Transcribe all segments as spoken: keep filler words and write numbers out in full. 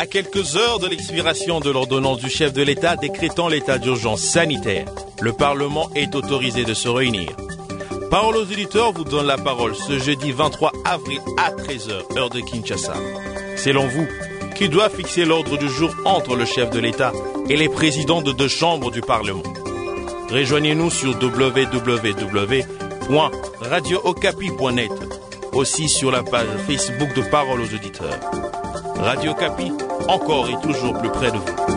À quelques heures de l'expiration de l'ordonnance du chef de l'État décrétant l'état d'urgence sanitaire, le Parlement est autorisé de se réunir. Parole aux auditeurs vous donne la parole ce jeudi vingt-trois avril à treize heures, heure de Kinshasa. Selon vous, qui doit fixer l'ordre du jour entre le chef de l'État et les présidents de deux chambres du Parlement? Rejoignez-nous sur w w w point radio okapi point net, aussi sur la page Facebook de Parole aux auditeurs. Radio Okapi, encore et toujours plus près de vous.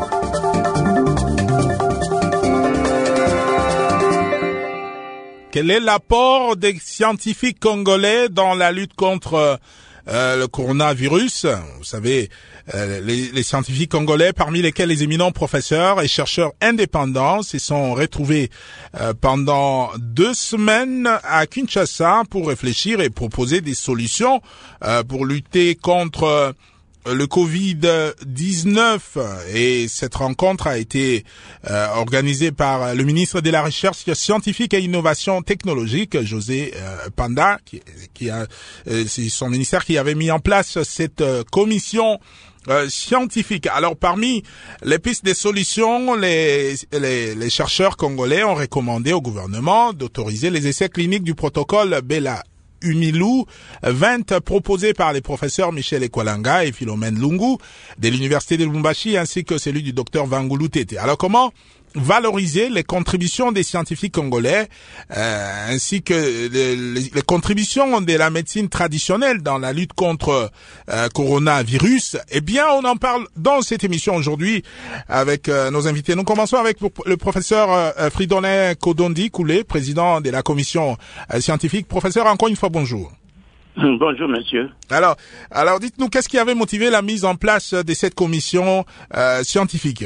Quel est l'apport des scientifiques congolais dans la lutte contre euh, le coronavirus? Vous savez, euh, les, les scientifiques congolais, parmi lesquels les éminents professeurs et chercheurs indépendants, se sont retrouvés euh, pendant deux semaines à Kinshasa pour réfléchir et proposer des solutions euh, pour lutter contre le covid dix-neuf. Et cette rencontre a été euh, organisée par le ministre de la Recherche scientifique et innovation technologique, José euh, Panda, qui, qui a, euh, c'est son ministère qui avait mis en place cette euh, commission euh, scientifique. Alors, parmi les pistes de solutions, les, les, les chercheurs congolais ont recommandé au gouvernement d'autoriser les essais cliniques du protocole Bela Umilou, vingt proposés par les professeurs Michel Ekwalanga et Philomène Lungu de l'université de Lubumbashi, ainsi que celui du docteur Vangulu Tete. Alors, comment valoriser les contributions des scientifiques congolais, euh, ainsi que les, les, les contributions de la médecine traditionnelle dans la lutte contre euh, coronavirus? Eh bien, on en parle dans cette émission aujourd'hui avec euh, nos invités. Nous commençons avec le professeur euh, Fridolin Kodondi Koulé, président de la commission euh, scientifique. Professeur, encore une fois, bonjour. Bonjour, monsieur. Alors, alors dites-nous, qu'est-ce qui avait motivé la mise en place de cette commission euh, scientifique?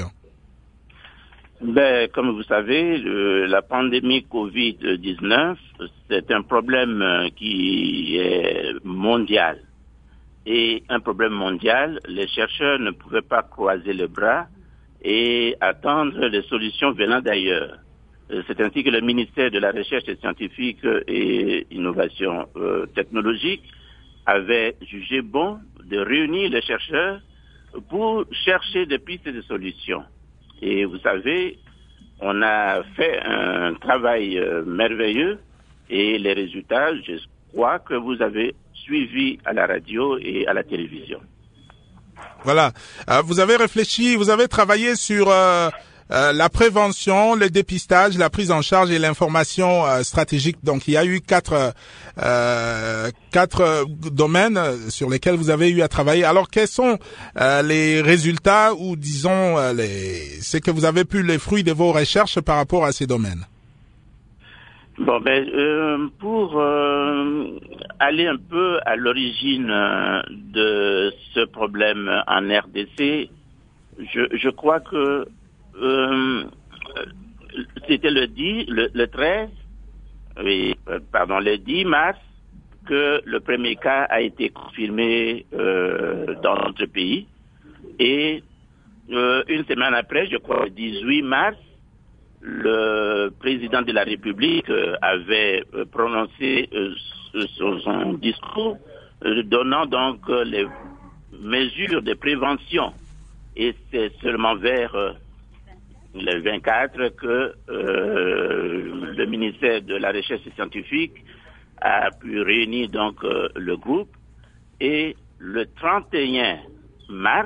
Ben, comme vous savez, le, la pandémie covid dix-neuf, c'est un problème qui est mondial. Et un problème mondial, les chercheurs ne pouvaient pas croiser les bras et attendre des solutions venant d'ailleurs. C'est ainsi que le ministère de la Recherche scientifique et innovation euh, technologique avait jugé bon de réunir les chercheurs pour chercher des pistes de solutions. Et vous savez, on a fait un travail euh, merveilleux et les résultats, je crois que vous avez suivi à la radio et à la télévision. Voilà. Euh, vous avez réfléchi, vous avez travaillé sur euh, euh, la prévention, le dépistage, la prise en charge et l'information euh, stratégique. Donc, il y a eu quatre euh, quatre domaines sur lesquels vous avez eu à travailler. Alors, quels sont euh, les résultats ou, disons, euh, les c'est que vous avez pu les fruits de vos recherches par rapport à ces domaines? Bon, ben, euh, pour euh, aller un peu à l'origine euh, de ce problème en R D C, je, je crois que euh, c'était le dix, le, le treize, oui, pardon, le dix mars que le premier cas a été confirmé euh, dans notre pays. Et euh, une semaine après, je crois le dix-huit mars, le président de la République euh, avait euh, prononcé euh, son, son discours euh, donnant donc euh, les mesures de prévention. Et c'est seulement vers euh, le vingt-quatre que euh, le ministère de la Recherche scientifique a pu réunir donc euh, le groupe. Et le trente et un mars,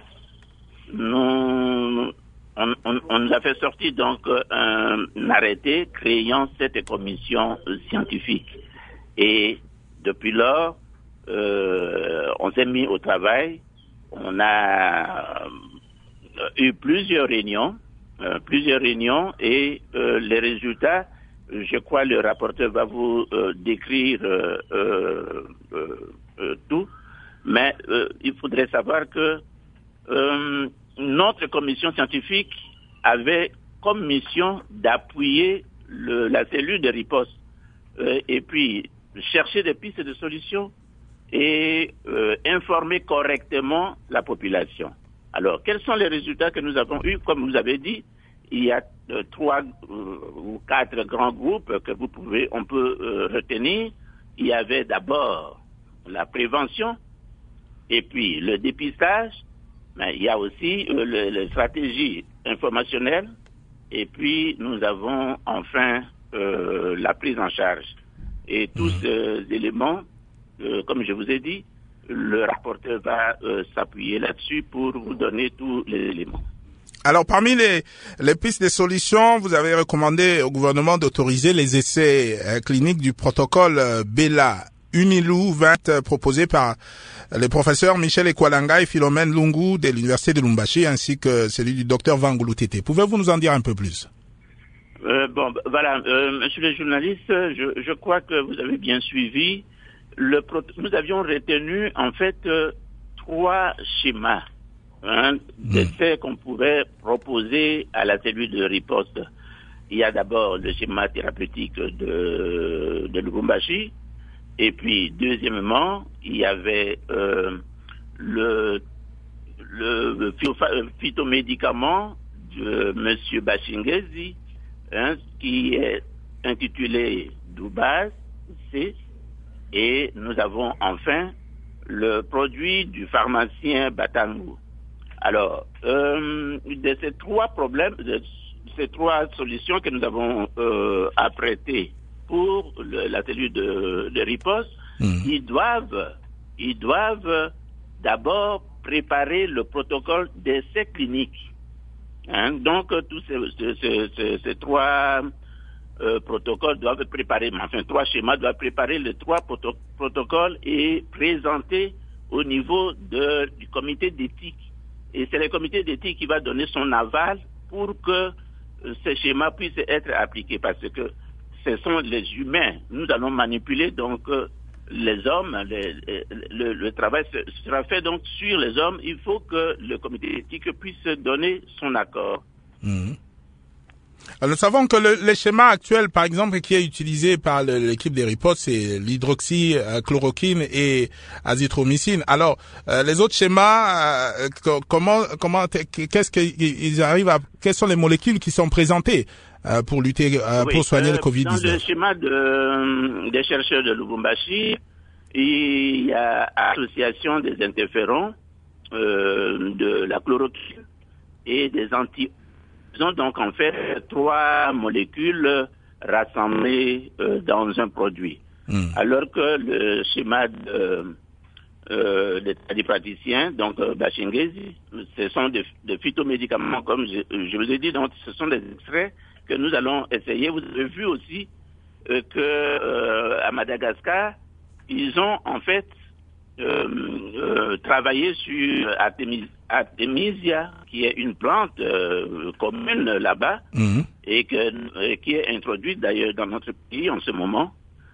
nous On, on, on a fait sortir donc un, un arrêté créant cette commission scientifique. Et depuis lors, euh, on s'est mis au travail. On a eu plusieurs réunions, euh, plusieurs réunions, et euh, les résultats, je crois, le rapporteur va vous euh, décrire euh, euh, euh, tout. Mais euh, il faudrait savoir que euh, notre commission scientifique avait comme mission d'appuyer le, la cellule de riposte euh, et puis chercher des pistes de solutions et euh, informer correctement la population. Alors, quels sont les résultats que nous avons eus? Comme vous avez dit, il y a euh, trois euh, ou quatre grands groupes que vous pouvez, on peut euh, retenir. Il y avait d'abord la prévention, et puis le dépistage, Mais il y a aussi euh, le, les stratégies informationnelles et puis nous avons enfin euh, la prise en charge. Et tous mmh. ces éléments, euh, comme je vous ai dit, le rapporteur va euh, s'appuyer là-dessus pour vous donner tous les éléments. Alors, parmi les, les pistes de solutions, vous avez recommandé au gouvernement d'autoriser les essais euh, cliniques du protocole euh, Bella Unilou vingt euh, proposé par les professeurs Michel Ekwalanga et Philomène Lungu de l'université de Lubumbashi ainsi que celui du docteur Vangulu Tete. Pouvez-vous nous en dire un peu plus? euh, Bon, voilà, euh, monsieur le journaliste, je, je crois que vous avez bien suivi. Le pro- nous avions retenu en fait euh, trois schémas. Hein, d'essais qu'on pourrait proposer à la cellule de riposte. Il y a d'abord le schéma thérapeutique de, de Lubumbashi, et puis deuxièmement, il y avait euh, le, le phytomédicament de Monsieur Bashingezi, hein, qui est intitulé Doubaz C, et nous avons enfin le produit du pharmacien Batangu. Alors, euh, de ces trois problèmes, de ces trois solutions que nous avons euh, apprêtées pour le, la cellule de, de riposte, mmh. ils doivent, ils doivent d'abord préparer le protocole d'essai clinique. Hein? Donc, tous ces, ces, ces, ces trois euh, protocoles doivent préparer, enfin trois schémas doivent préparer les trois proto- protocoles et présenter au niveau de, du comité d'éthique. Et c'est le comité d'éthique qui va donner son aval pour que euh, ces schémas puissent être appliqués, parce que ce sont les humains. Nous allons manipuler donc euh, les hommes. Les, les, le, le travail sera fait donc sur les hommes. Il faut que le comité d'éthique puisse donner son accord. Mmh. Nous savons que le, le schéma actuel, par exemple, qui est utilisé par le, l'équipe des ripostes, c'est l'hydroxychloroquine et azithromycine. Alors, euh, les autres schémas, euh, comment, comment, qu'est-ce qu'ils arrivent à, quelles sont les molécules qui sont présentées euh, pour lutter, euh, oui, pour soigner euh, le covid dix-neuf? Dans le schéma de, des chercheurs de Lubumbashi, il y a association des interférons, euh, de la chloroquine et des anti. Ils ont donc en fait trois molécules rassemblées euh, dans un produit. Mmh. Alors que le schéma de, euh, des tradipraticiens, donc euh, Bashingezi, ce sont des, des phytomédicaments, comme je, je vous ai dit, donc ce sont des extraits que nous allons essayer. Vous avez vu aussi euh, que euh, à Madagascar, ils ont en fait euh, euh, travaillé sur Artemis, Artemisia, qui est une plante euh, commune là-bas, mmh. et, que, et qui est introduite d'ailleurs dans notre pays en ce moment.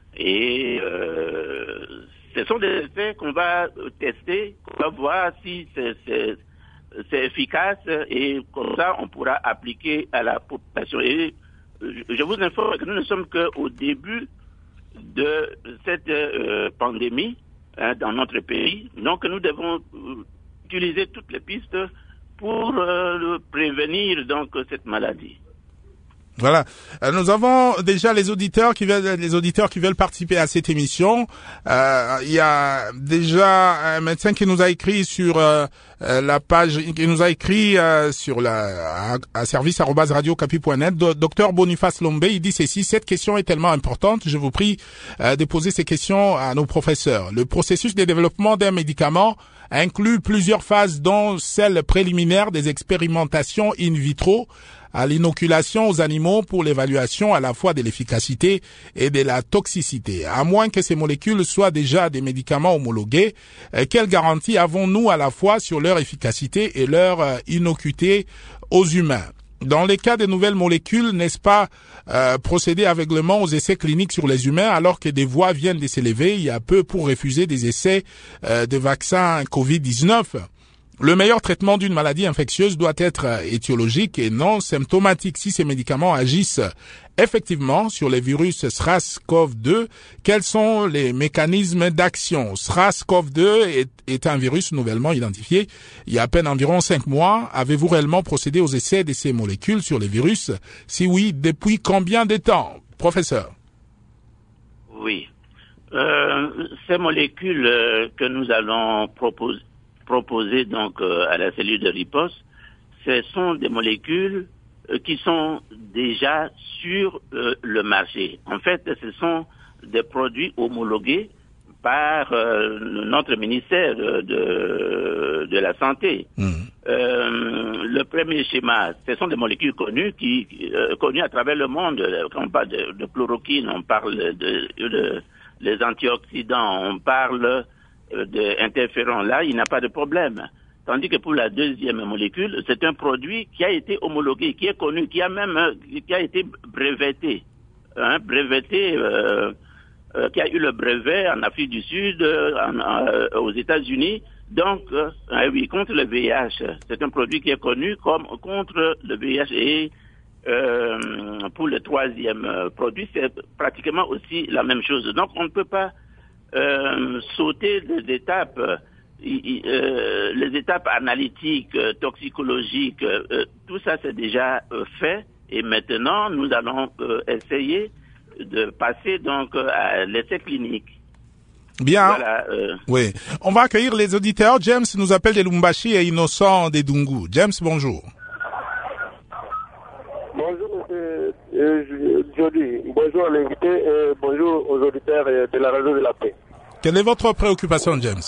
Et euh, ce sont des essais qu'on va tester, qu'on va voir si c'est, c'est, c'est efficace, et comme ça on pourra appliquer à la population. Et je vous informe que nous ne sommes qu'au début de cette euh, pandémie hein, dans notre pays. Donc nous devons euh, utiliser toutes les pistes pour euh, prévenir donc cette maladie. Voilà. Euh, nous avons déjà les auditeurs qui veulent, les auditeurs qui veulent participer à cette émission. Euh, il y a déjà un médecin qui nous a écrit sur euh, la page, qui nous a écrit euh, sur la à, à service arobase radio capi point net. Do, docteur Boniface Lombe, il dit ceci: cette question est tellement importante, je vous prie euh, de poser ces questions à nos professeurs. Le processus de développement d'un médicament inclut plusieurs phases, dont celle préliminaire des expérimentations in vitro, à l'inoculation aux animaux pour l'évaluation à la fois de l'efficacité et de la toxicité. À moins que ces molécules soient déjà des médicaments homologués, euh, quelle garantie avons-nous à la fois sur leur efficacité et leur euh, innocuité aux humains? Dans les cas de nouvelles molécules, n'est-ce pas euh, procéder aveuglément aux essais cliniques sur les humains alors que des voix viennent de s'élever il y a peu pour refuser des essais euh, de vaccins covid dix-neuf? Le meilleur traitement d'une maladie infectieuse doit être étiologique et non symptomatique. Si ces médicaments agissent effectivement sur les virus SARS-CoV deux, quels sont les mécanismes d'action? SARS-CoV deux est, est un virus nouvellement identifié il y a à peine environ cinq mois. Avez-vous réellement procédé aux essais de ces molécules sur les virus? Si oui, depuis combien de temps? Professeur. Oui. Euh, ces molécules que nous allons proposer proposées donc euh, à la cellule de riposte, ce sont des molécules euh, qui sont déjà sur euh, le marché. En fait, ce sont des produits homologués par euh, notre ministère de, de, de la Santé. Mmh. Euh, le premier schéma, ce sont des molécules connues qui euh, connues à travers le monde. Quand on parle de, de chloroquine, on parle de, de, de les antioxydants, on parle d'interférons. Là, il n'y a pas de problème. Tandis que pour la deuxième molécule, c'est un produit qui a été homologué, qui est connu, qui a même qui a été breveté, hein, breveté. Euh, Euh, qui a eu le brevet en Afrique du Sud, euh, en, euh, aux États-Unis. Donc, euh, oui, contre le V I H. C'est un produit qui est connu comme contre le V I H. Et euh, pour le troisième euh, produit, c'est pratiquement aussi la même chose. Donc, on ne peut pas euh, sauter des étapes, euh, euh, les étapes analytiques, euh, toxicologiques. Euh, tout ça, c'est déjà euh, fait. Et maintenant, nous allons euh, essayer de passer donc à l'essai clinique. Bien. Voilà, euh... Oui. On va accueillir les auditeurs. James nous appelle de Lumbashi et Innocent des Dungu. James, bonjour. Bonjour, monsieur euh, Jody. Bonjour à l'invité et bonjour aux auditeurs de la radio de la paix. Quelle est votre préoccupation, James?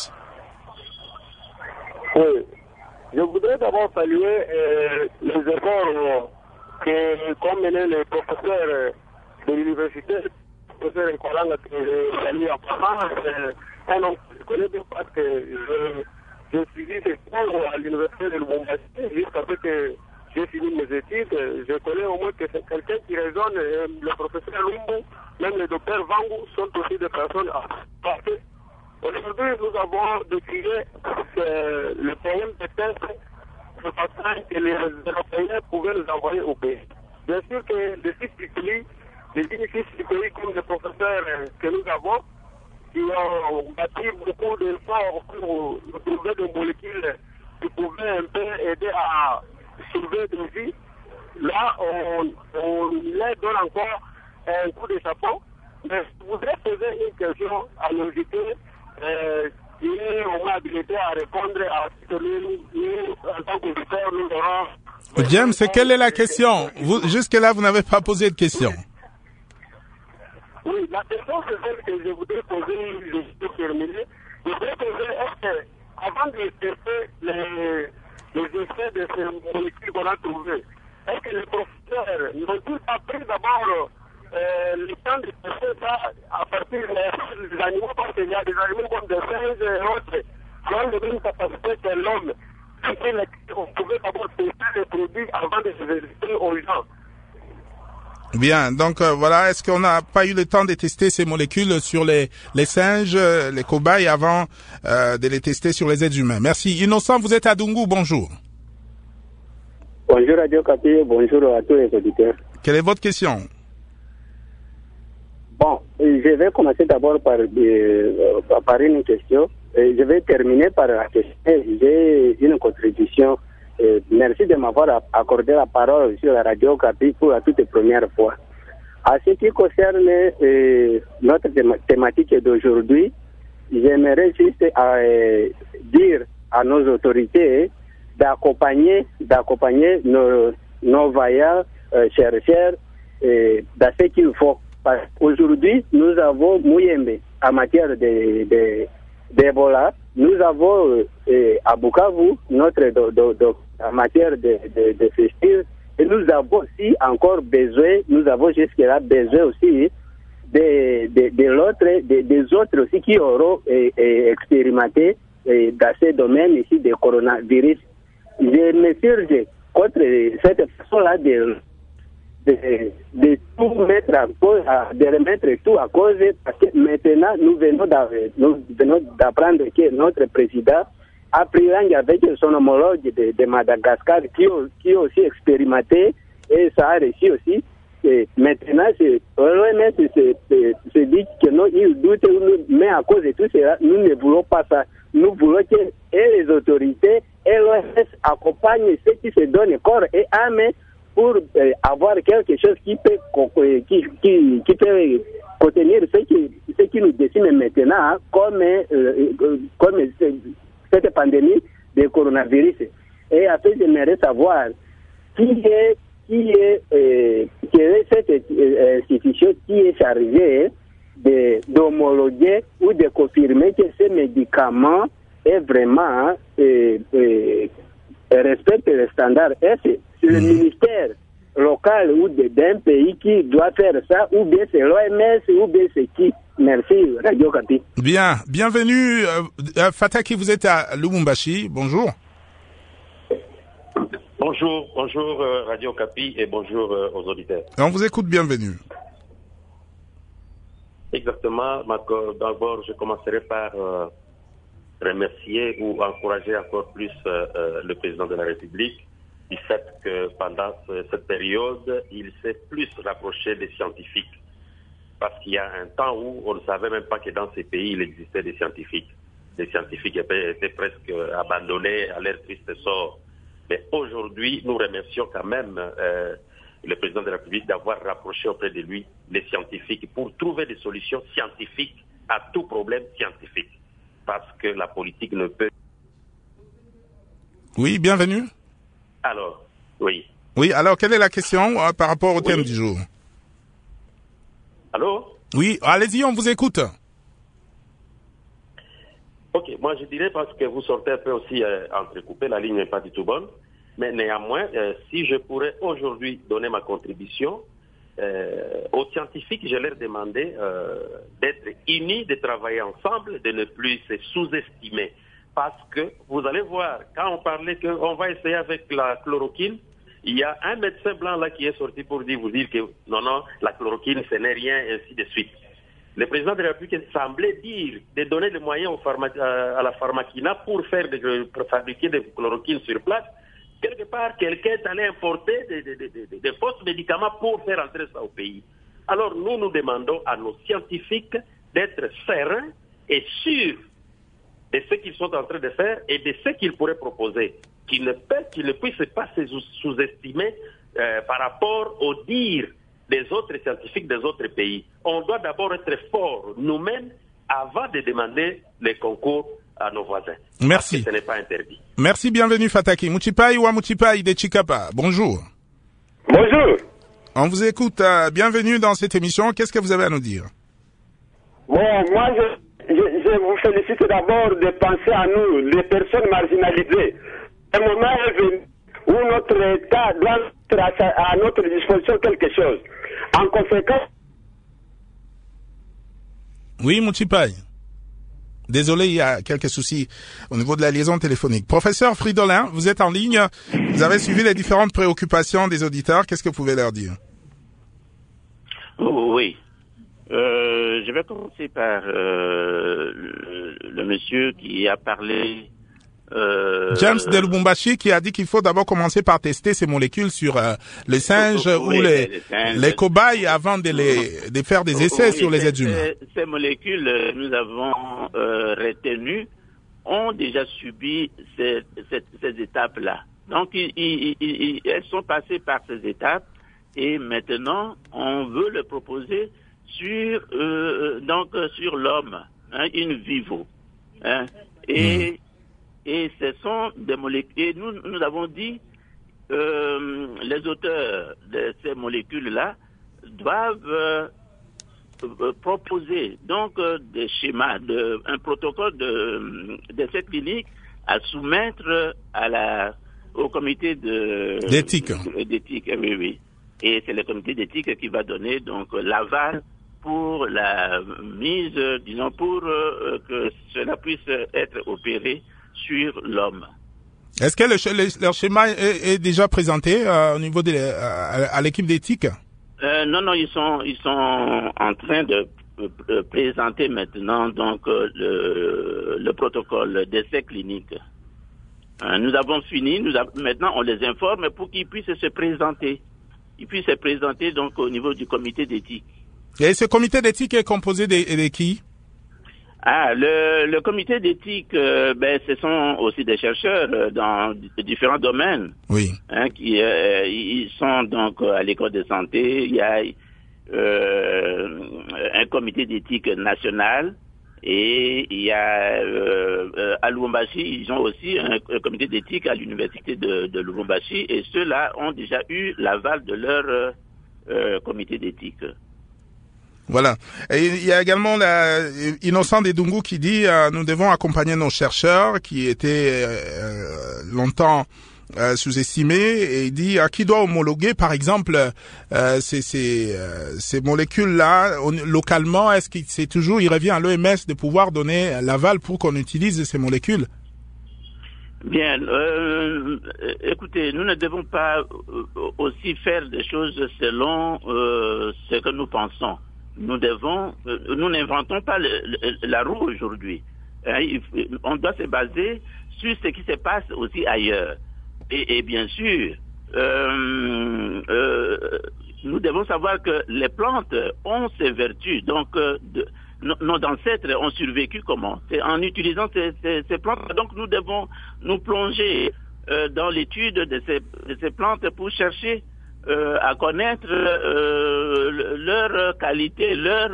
Oui. Je voudrais d'abord saluer euh, les efforts que qu'ont mené les professeurs euh, de l'université, le professeur Nkolanga, que j'ai lu en France, un homme que je connais bien parce que je, je suivi ses cours à l'université de Lubumbashi jusqu'à ce que j'ai fini mes études. Je connais au moins que c'est quelqu'un qui raisonne, le professeur Lumbu, même le docteur Vangu sont aussi des personnes à passer. Aujourd'hui, nous avons décrié le problème des tests de façon que les Européens pouvaient nous envoyer au pays. Bien sûr que le site du pays, les bénéfices du pays comme les professeurs que nous avons, qui ont bâti beaucoup d'efforts pour trouver des molécules qui pouvaient un peu aider à sauver des vies. Là, on, on leur donne encore un coup de chapeau. Mais je voudrais poser une question à l'invité euh, qui est au moins habilité à répondre à ce que nous, nous en tant qu'auditeurs, nous aurons. James, quelle est la question? Vous, jusque-là, vous n'avez pas posé de question. Oui, la question, c'est celle que je voudrais poser, je vais terminer. Je voudrais poser, est-ce que, avant de tester les, les effets de ces molécules qu'on a trouvées, est-ce que les professeurs n'ont-ils pas pris d'abord euh, le temps de tester ça à partir des animaux, parce qu'il y a des animaux comme des singes et autres, qui ont les mêmes capacités que l'homme. On pouvait d'abord tester les produits avant de se vérifier aux gens. Bien, donc euh, voilà, est-ce qu'on n'a pas eu le temps de tester ces molécules sur les, les singes, les cobayes, avant euh, de les tester sur les êtres humains? Merci. Innocent, vous êtes à Dungu, bonjour. Bonjour Radio Capi, bonjour à tous les auditeurs. Quelle est votre question? Bon, je vais commencer d'abord par, euh, par une question. Je vais terminer par la question. J'ai une contribution. Euh, merci de m'avoir accordé la parole sur la radio Capi pour la toute première fois. À ce qui concerne euh, notre thém- thématique d'aujourd'hui, j'aimerais juste euh, dire à nos autorités d'accompagner, d'accompagner nos, nos vaillants euh, chercheurs euh, dans ce qu'il faut. Parce qu'aujourd'hui, nous avons Mouyembe en matière de, de, d'Ebola. Nous avons euh, à Bukavu notre do, do, do, en matière de, de, de festives. Et nous avons aussi encore besoin, nous avons jusque-là besoin aussi de, de, de l'autre, de, des autres aussi qui auront euh, euh, expérimenté euh, dans ces domaines ici de coronavirus. Je me surge contre cette façon-là de, de, de tout mettre en cause, de remettre tout à cause, parce que maintenant nous venons d'apprendre que notre président a pris langue avec son homologue de, de Madagascar qui, qui a aussi expérimenté et ça a réussi aussi. Et maintenant, l'O M S se, se, se dit que non, il doute, mais à cause de tout cela, nous ne voulons pas ça. Nous voulons que et les autorités et l'O M S accompagnent ceux qui se donnent corps et âme pour euh, avoir quelque chose qui peut, qui, qui, qui peut contenir ce qui, ce qui nous décime maintenant, hein, comme, euh, comme cette pandémie de coronavirus. Et après, j'aimerais savoir qui est, qui est, euh, qui est cette euh, institution qui est chargée de, d'homologuer ou de confirmer que ce médicament est vraiment euh, euh, respecte les standards. Est-ce que c'est le ministère local ou de, d'un pays qui doit faire ça, ou bien c'est l'O M S, ou bien c'est qui? Merci, Radio Kapi. Bien, bienvenue. Euh, Fataki, vous êtes à Lubumbashi. Bonjour. Bonjour, bonjour euh, Radio Kapi et bonjour euh, aux auditeurs. On vous écoute, bienvenue. Exactement. D'abord, je commencerai par euh, remercier ou encourager encore plus euh, euh, le président de la République du fait que pendant ce, cette période, il s'est plus rapproché des scientifiques. Parce qu'il y a un temps où on ne savait même pas que dans ces pays, il existait des scientifiques. Les scientifiques étaient, étaient presque abandonnés à leur triste sort. Mais aujourd'hui, nous remercions quand même euh, le président de la République d'avoir rapproché auprès de lui les scientifiques pour trouver des solutions scientifiques à tout problème scientifique. Parce que la politique ne peut... Oui, bienvenue. Alors, oui. Oui, alors quelle est la question euh, par rapport au oui. thème du jour? Allô? Oui, allez-y, on vous écoute. Ok, moi je dirais parce que vous sortez un peu aussi euh, entrecoupé, la ligne n'est pas du tout bonne, mais néanmoins, euh, si je pourrais aujourd'hui donner ma contribution, euh, aux scientifiques, je leur demandais euh, d'être unis, de travailler ensemble, de ne plus se sous-estimer. Parce que vous allez voir, quand on parlait qu'on va essayer avec la chloroquine, il y a un médecin blanc là qui est sorti pour dire, vous dire que non, non, la chloroquine, ce n'est rien, ainsi de suite. Le président de la République semblait dire de donner les moyens au pharma, à la pharmacina pour faire de, pour fabriquer des chloroquines sur place. Quelque part, quelqu'un est allé importer des, des, des, des, des fausses médicaments pour faire entrer ça au pays. Alors nous, nous demandons à nos scientifiques d'être sereins et sûrs de ce qu'ils sont en train de faire et de ce qu'ils pourraient proposer. Qu'ils ne, qu'ils ne puissent pas se sous-estimer euh, par rapport aux dires des autres scientifiques des autres pays. On doit d'abord être forts nous-mêmes avant de demander les concours à nos voisins. Merci. Parce que ce n'est pas interdit. Merci, bienvenue Fataki. Mutipai ou Mutipai de Chikapa, bonjour. Bonjour. On vous écoute, euh, bienvenue dans cette émission. Qu'est-ce que vous avez à nous dire? Bon, moi, je, je, je vous félicite d'abord de penser à nous, les personnes marginalisées. Un moment est venu où notre État doit mettre à, à notre disposition quelque chose. En conséquence... Oui, Mutipai. Désolé, il y a quelques soucis au niveau de la liaison téléphonique. Professeur Fridolin, vous êtes en ligne. Vous avez suivi les différentes préoccupations des auditeurs. Qu'est-ce que vous pouvez leur dire? Oui. Euh, je vais commencer par euh, le, le monsieur qui a parlé... Euh, James de Lubumbashi qui a dit qu'il faut d'abord commencer par tester ces molécules sur euh, les singes oui, ou les, les, singes. les cobayes avant de, les, de faire des essais oui, sur les ces, êtres humains. Ces, ces molécules que nous avons euh, retenues ont déjà subi ces, ces, ces étapes-là. Donc, ils, ils, ils, elles sont passées par ces étapes et maintenant, on veut le proposer sur, euh, donc, sur l'homme, hein, in vivo. Hein, et... Mmh. Et ce sont des molécules. Et nous, nous avons dit, euh, les auteurs de ces molécules-là doivent euh, proposer donc euh, des schémas, de, un protocole de d'essai clinique à soumettre à la au comité de d'éthique. D'éthique, oui, oui. Et c'est le comité d'éthique qui va donner donc l'aval pour la mise, disons, pour euh, que cela puisse être opéré sur l'homme. Est-ce que le, le, leur schéma est, est déjà présenté euh, au niveau de à, à l'équipe d'éthique? euh, Non, non, ils sont ils sont en train de euh, présenter maintenant donc euh, le, le protocole d'essai clinique. Euh, nous avons fini, nous a, maintenant on les informe pour qu'ils puissent se présenter. Ils puissent se présenter donc au niveau du comité d'éthique. Et ce comité d'éthique est composé de, de qui? Ah, le, le comité d'éthique, euh, ben, ce sont aussi des chercheurs euh, dans différents domaines. Oui. Hein, qui, euh, ils sont donc à l'école de santé. Il y a euh, un comité d'éthique national Et il y a euh, euh, à Lubumbashi, ils ont aussi un, un comité d'éthique à l'université de, de Lubumbashi, et ceux-là ont déjà eu l'aval de leur euh, euh, comité d'éthique. Voilà. Et il y a également la, Innocent Dedungu qui dit euh, nous devons accompagner nos chercheurs qui étaient euh, longtemps euh, sous-estimés, et il dit à qui doit homologuer par exemple euh, ces, ces, euh, ces molécules-là on, localement. Est-ce que c'est toujours, il revient à l'O M S de pouvoir donner l'aval pour qu'on utilise ces molécules? Bien, euh, écoutez, nous ne devons pas aussi faire des choses selon euh, ce que nous pensons. Nous devons, nous n'inventons pas le, le, la roue aujourd'hui. Hein, on doit se baser sur ce qui se passe aussi ailleurs. Et, et bien sûr, euh, euh, nous devons savoir que les plantes ont ces vertus. Donc, euh, de, nos, nos ancêtres ont survécu comment? C'est en utilisant ces, ces, ces plantes. Donc, nous devons nous plonger euh, dans l'étude de ces, de ces plantes pour chercher euh, à connaître euh, leur qualité, leur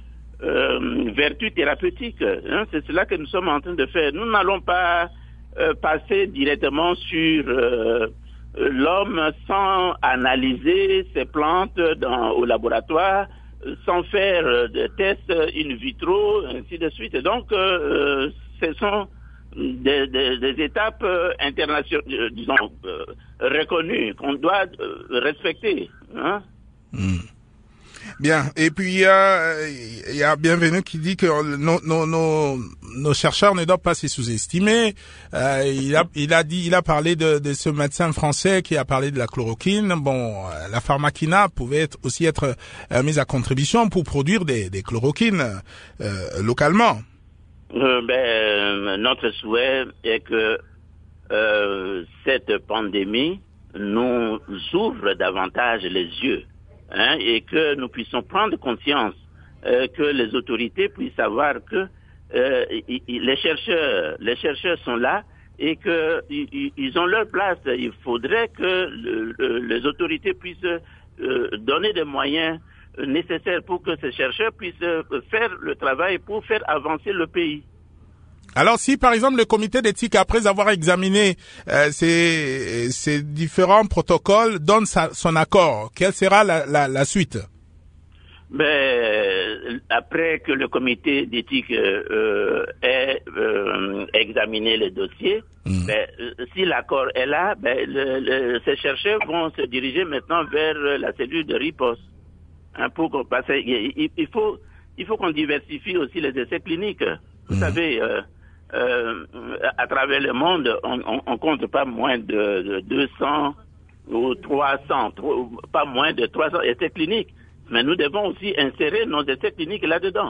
euh, vertu thérapeutique. Hein? C'est cela que nous sommes en train de faire. Nous n'allons pas Euh, passer directement sur euh, l'homme sans analyser ces plantes dans, au laboratoire, sans faire euh, de tests in vitro, ainsi de suite. Donc, euh, ce sont des, des, des étapes internationales, euh, disons, euh, reconnues, qu'on doit euh, respecter. Hein? Mmh. Bien. Et puis il y a, il y a Bienvenu qui dit que nos, nos, nos, nos chercheurs ne doivent pas se sous-estimer. Euh, il a, il a dit, il a parlé de, de ce médecin français qui a parlé de la chloroquine. Bon, la pharmakina pouvait être, aussi être euh, mise à contribution pour produire des, des chloroquines euh, localement. Euh, ben, notre souhait est que euh, cette pandémie nous ouvre davantage les yeux. Hein, et que nous puissions prendre conscience euh, que les autorités puissent savoir que euh, y, y, les chercheurs, les chercheurs sont là et que y, ils ont leur place. Il faudrait que le, le, les autorités puissent euh, donner des moyens nécessaires pour que ces chercheurs puissent faire le travail pour faire avancer le pays. Alors, si par exemple le comité d'éthique, après avoir examiné euh, ces, ces différents protocoles, donne sa, son accord, quelle sera la, la, la suite? Ben, après que le comité d'éthique euh, ait euh, examiné les dossiers, mmh. ben, si l'accord est là, ben, le, le, ces chercheurs vont se diriger maintenant vers la cellule de riposte. Hein, pour qu'on passe, il, il faut, il faut qu'on diversifie aussi les essais cliniques. Vous mmh. savez. Euh, Euh, à travers le monde, on, on, on compte pas moins de, de deux cents ou trois cents, pas moins de trois cents essais cliniques. Mais nous devons aussi insérer nos essais cliniques là-dedans.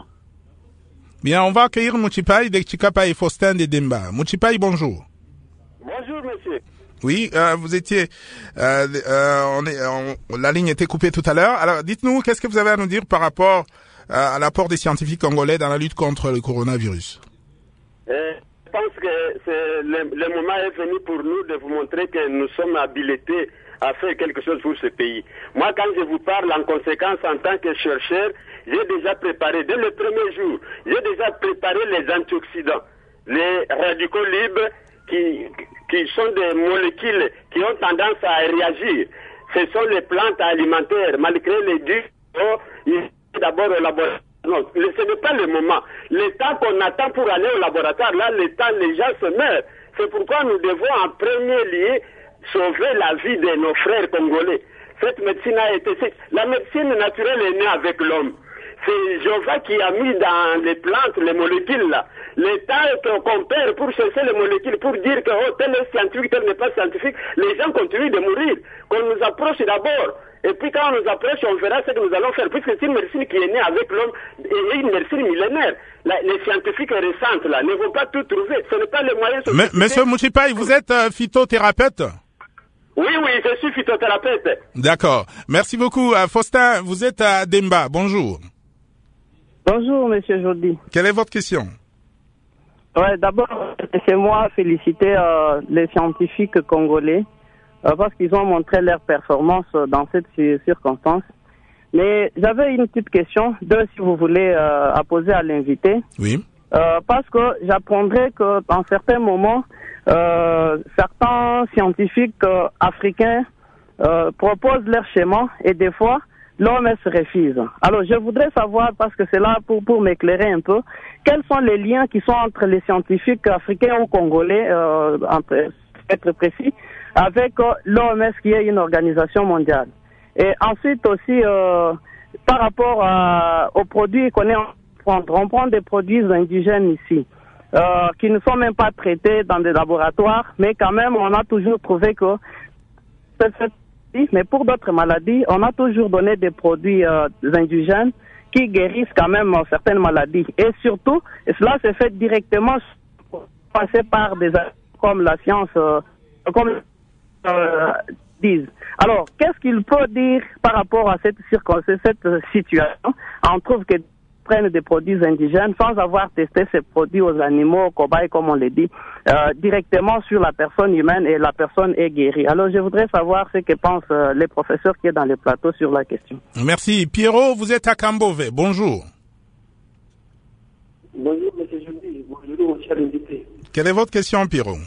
Bien, on va accueillir Mouchipai de Chikapa et Faustin de Demba. Mouchipai, bonjour. Bonjour, monsieur. Oui, euh, vous étiez, euh, euh, on est, on, la ligne était coupée tout à l'heure. Alors, dites-nous, qu'est-ce que vous avez à nous dire par rapport euh, à l'apport des scientifiques congolais dans la lutte contre le coronavirus? Euh, je pense que c'est le, le moment est venu pour nous de vous montrer que nous sommes habilités à faire quelque chose pour ce pays. Moi, quand je vous parle en conséquence en tant que chercheur, j'ai déjà préparé, dès le premier jour, j'ai déjà préparé les antioxydants, les radicaux libres qui, qui sont des molécules qui ont tendance à réagir. Ce sont les plantes alimentaires, malgré les durs, il faut d'abord au laboratoire. Non, ce n'est pas le moment. Le temps qu'on attend pour aller au laboratoire, là, le temps, les gens se meurent. C'est pourquoi nous devons en premier lieu sauver la vie de nos frères congolais. Cette médecine a été... La médecine naturelle est née avec l'homme. C'est Jéhovah qui a mis dans les plantes les molécules, là. Le temps qu'on perd pour chercher les molécules, pour dire que oh, tel est scientifique, tel n'est pas scientifique, les gens continuent de mourir. Qu'on nous approche d'abord. Et puis quand on nous approche, on verra ce que nous allons faire. Puisque c'est une médecine qui est née avec l'homme et une médecine millénaire. La, les scientifiques récentes, là, ne vont pas tout trouver. Ce n'est pas le moyen... Mais, Monsieur Mouchipai, vous êtes euh, phytothérapeute? Oui, oui, je suis phytothérapeute. D'accord. Merci beaucoup. Euh, Faustin, vous êtes à Demba. Bonjour. Bonjour, Monsieur Jordi. Quelle est votre question? Ouais, d'abord, laissez-moi féliciter euh, les scientifiques congolais euh, parce qu'ils ont montré leur performance dans cette circonstance. Mais j'avais une petite question, deux si vous voulez, euh, à poser à l'invité. Oui. euh, parce que j'apprendrai que dans certains moments, euh, certains scientifiques euh, africains euh, proposent leur schéma et des fois, l'O M S refuse. Alors, je voudrais savoir, parce que c'est là pour, pour m'éclairer un peu, quels sont les liens qui sont entre les scientifiques africains ou congolais, euh, entre, être précis, avec euh, l'O M S qui est une organisation mondiale. Et ensuite aussi, euh, par rapport à, aux produits qu'on est en train de prendre, on prend des produits indigènes ici, euh, qui ne sont même pas traités dans des laboratoires, mais quand même, on a toujours trouvé que mais pour d'autres maladies, on a toujours donné des produits euh, indigènes qui guérissent quand même euh, certaines maladies. Et surtout, et cela se fait directement passer par des comme la science, euh, comme euh, disent. Alors, qu'est-ce qu'il peut dire par rapport à cette circonstance, cette situation? On trouve que prennent des produits indigènes sans avoir testé ces produits aux animaux, aux cobayes, comme on le dit, euh, directement sur la personne humaine et la personne est guérie. Alors, je voudrais savoir ce que pensent euh, les professeurs qui sont dans le plateau sur la question. Merci. Pierrot, vous êtes à Cambové. Bonjour. Bonjour, M. Jeudi. Bonjour, cher invité. Quelle est votre question, Pierrot?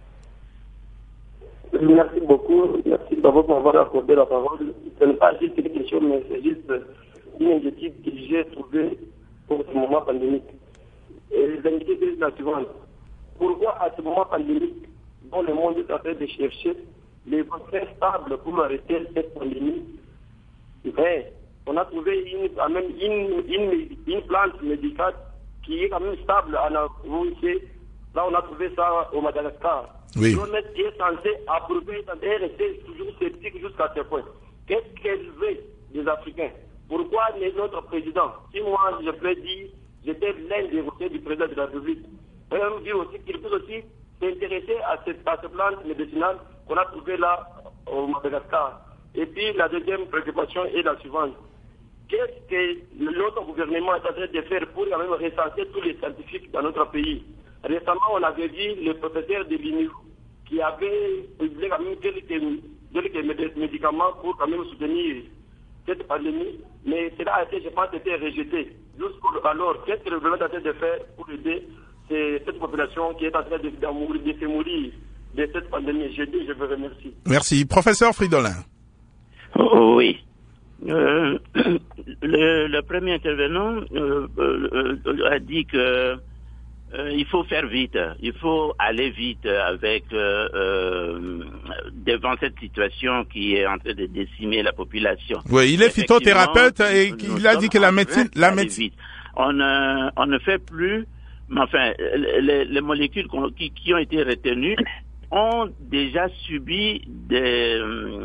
Merci beaucoup. Merci d'abord pour m'avoir accordé la parole. Ce n'est pas juste une question, mais c'est juste une inquiétude que j'ai trouvée pour ce moment pandémique. Et les inquiétudes disent la suivante. Pourquoi à ce moment pandémique, dont le monde est en train de chercher les vaccins stables pour arrêter cette pandémie, mais on a trouvé une, quand même une, une, une plante médicale qui est quand même stable en Afrique. Là, on a trouvé ça au Madagascar. Oui. L'O M S qui est censé approuver, et rester toujours sceptique jusqu'à ce point. Qu'est-ce qu'elle veut des Africains? Pourquoi notre président, si moi je peux dire, j'étais l'un des votés du président de la République, on peut me dire aussi qu'il faut aussi s'intéresser à cette, à cette plante médicinale qu'on a trouvée là au Madagascar. Et puis la deuxième préoccupation est la suivante. Qu'est-ce que notre gouvernement est en train de faire pour quand même recenser tous les scientifiques dans notre pays? Récemment, on avait vu le professeur de l'I N I R qui avait publié quand même quelques, quelques médicaments pour quand même soutenir cette pandémie, mais cela a été, je pense, été rejeté. Alors, qu'est-ce que le gouvernement est en train de faire pour aider cette population qui est en train de, de, mourir, de se mourir de cette pandémie? Je dis, je vous remercie. Merci. Professeur Fridolin. Oh, oui. Euh, le, le premier intervenant euh, euh, a dit que Euh, il faut faire vite, il faut aller vite avec euh, euh, devant cette situation qui est en train de décimer la population. Oui, il est phytothérapeute et il a dit que la médecine, la médecine, on ne on ne fait plus, mais enfin les, les molécules qui, qui ont été retenues ont déjà subi des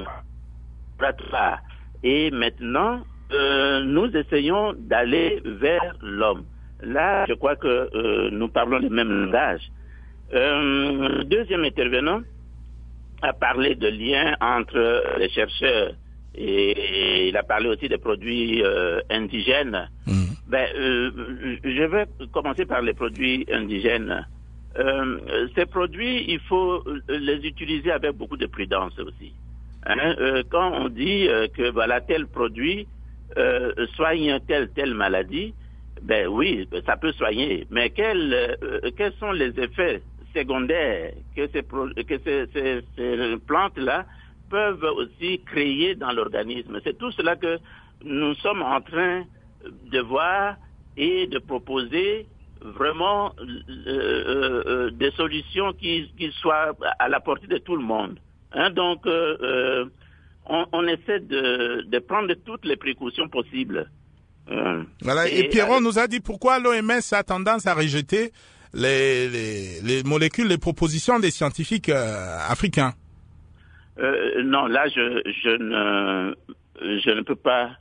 euh, et maintenant euh, nous essayons d'aller vers l'homme. Là, je crois que euh, nous parlons le même langage. Euh, le deuxième intervenant a parlé de liens entre les chercheurs et, et il a parlé aussi des produits euh, indigènes. Mmh. Ben, euh, je vais commencer par les produits indigènes. Euh, ces produits, il faut les utiliser avec beaucoup de prudence aussi. Hein? Euh, quand on dit euh, que voilà tel produit euh, soigne telle telle maladie, ben oui, ça peut soigner, mais quels, euh, quels sont les effets secondaires que ces, que ces, ces, ces plantes-là peuvent aussi créer dans l'organisme? C'est tout cela que nous sommes en train de voir et de proposer vraiment euh, euh, des solutions qui, qui soient à la portée de tout le monde. Hein, donc, euh, euh, on, on essaie de, de prendre toutes les précautions possibles. Mmh. Voilà. Et, et Pierrot avec... nous a dit pourquoi l'O M S a tendance à rejeter les, les, les molécules, les propositions des scientifiques euh, africains. Euh, non, là, je, je, ne, je ne peux pas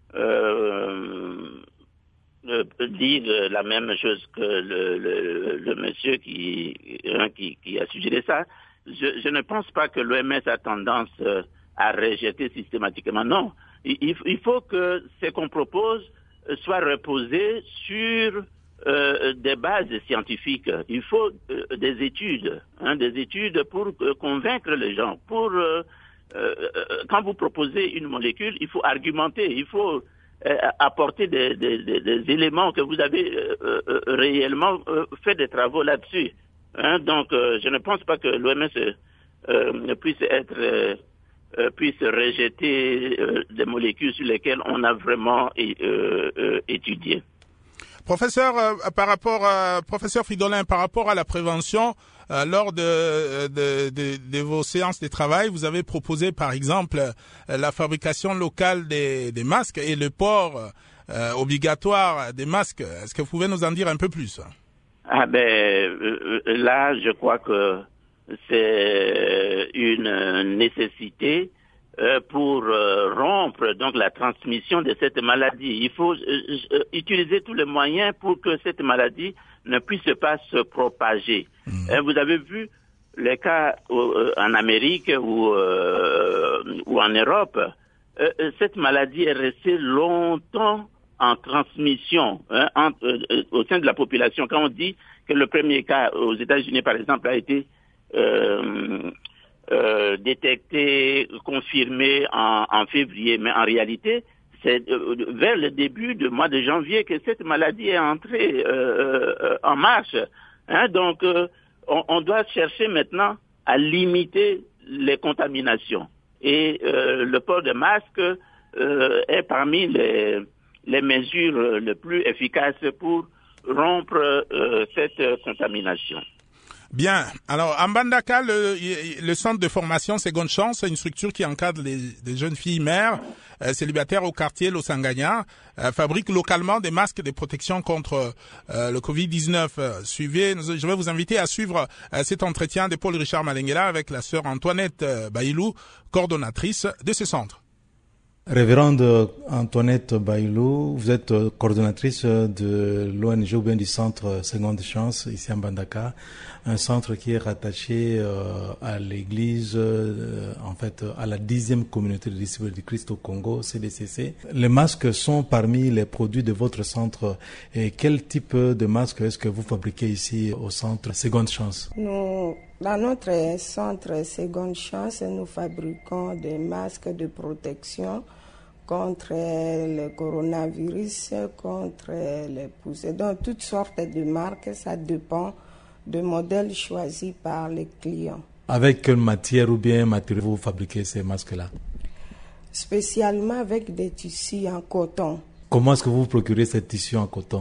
euh, dire la même chose que le, le, le monsieur qui, hein, qui, qui a suggéré ça. Je, je ne pense pas que l'O M S a tendance à rejeter systématiquement. Non. Il, il faut que ce qu'on propose soit reposé sur euh, des bases scientifiques. Il faut euh, des études, hein, des études pour euh, convaincre les gens. Pour euh, euh, quand vous proposez une molécule, il faut argumenter, il faut euh, apporter des, des, des, des éléments que vous avez euh, euh, réellement euh, fait des travaux là-dessus. Hein, donc, euh, je ne pense pas que l'O M S euh, puisse être euh, euh, puisse rejeter euh, des molécules sur lesquelles on a vraiment euh, euh, étudié. Professeur, euh, par rapport à, professeur Fridolin, par rapport à la prévention, euh, lors de, de, de, de vos séances de travail, vous avez proposé par exemple euh, la fabrication locale des, des masques et le port euh, obligatoire des masques. Est-ce que vous pouvez nous en dire un peu plus? Ah ben euh, là, je crois que c'est une nécessité euh, pour euh, rompre donc la transmission de cette maladie. Il faut euh, utiliser tous les moyens pour que cette maladie ne puisse pas se propager. Mmh. Et vous avez vu les cas euh, en Amérique ou euh, ou en Europe. Euh, cette maladie est restée longtemps en transmission hein, en, euh, au sein de la population. Quand on dit que le premier cas aux États-Unis, par exemple, a été euh, euh, détecté, confirmé en, en février, mais en réalité, c'est euh, vers le début du mois de janvier que cette maladie est entrée euh, euh, en marche. Hein, donc, euh, on, on doit chercher maintenant à limiter les contaminations. Et euh, le port de masque euh, est parmi les, les mesures les plus efficaces pour rompre euh, cette contamination. Bien. Alors, à Mbandaka, le, le centre de formation Seconde Chance, une structure qui encadre les, les jeunes filles mères euh, célibataires au quartier Losanganya, euh, fabrique localement des masques de protection contre euh, le covid dix-neuf. Suivez, je vais vous inviter à suivre euh, cet entretien de Paul Richard Malengela avec la sœur Antoinette euh, Bailou, coordonnatrice de ce centre. Révérende Antoinette Bailou, vous êtes coordonnatrice de l'O N G ou bien du centre Seconde Chance ici à Mbandaka, un centre qui est rattaché euh, à l'église, euh, en fait à la dixième communauté de disciples du Christ au Congo, C D C C. Les masques sont parmi les produits de votre centre. Et quel type de masque est-ce que vous fabriquez ici au centre Seconde Chance? Nous, dans notre centre Seconde Chance, nous fabriquons des masques de protection contre le coronavirus, contre les poussées. Donc, toutes sortes de marques, ça dépend du modèle choisi par les clients. Avec quelle matière ou bien matériaux vous fabriquez ces masques-là? Spécialement avec des tissus en coton. Comment est-ce que vous procurez ces tissus en coton?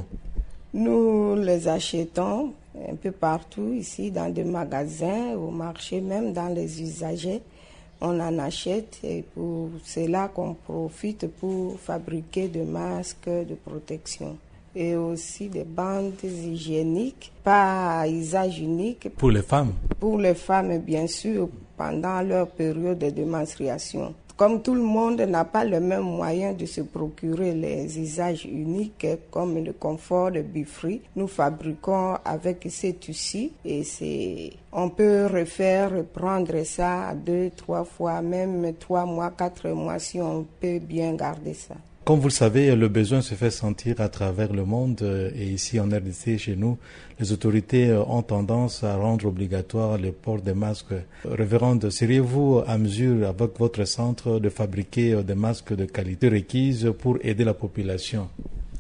Nous les achetons un peu partout ici, dans des magasins, au marché, même dans les usagers. On en achète et pour c'est là qu'on profite pour fabriquer des masques de protection et aussi des bandes hygiéniques, pas à usage unique. Pour les femmes? Pour les femmes, bien sûr, pendant leur période de menstruation. Comme tout le monde n'a pas le même moyen de se procurer les usages uniques comme le confort de Bifree, nous fabriquons avec ces tissus et c'est, on peut refaire, reprendre ça deux, trois fois, même trois mois, quatre mois si on peut bien garder ça. Comme vous le savez, le besoin se fait sentir à travers le monde et ici en R D C, chez nous, les autorités ont tendance à rendre obligatoire le port des masques. Révérende, seriez-vous à mesure avec votre centre de fabriquer des masques de qualité requise pour aider la population?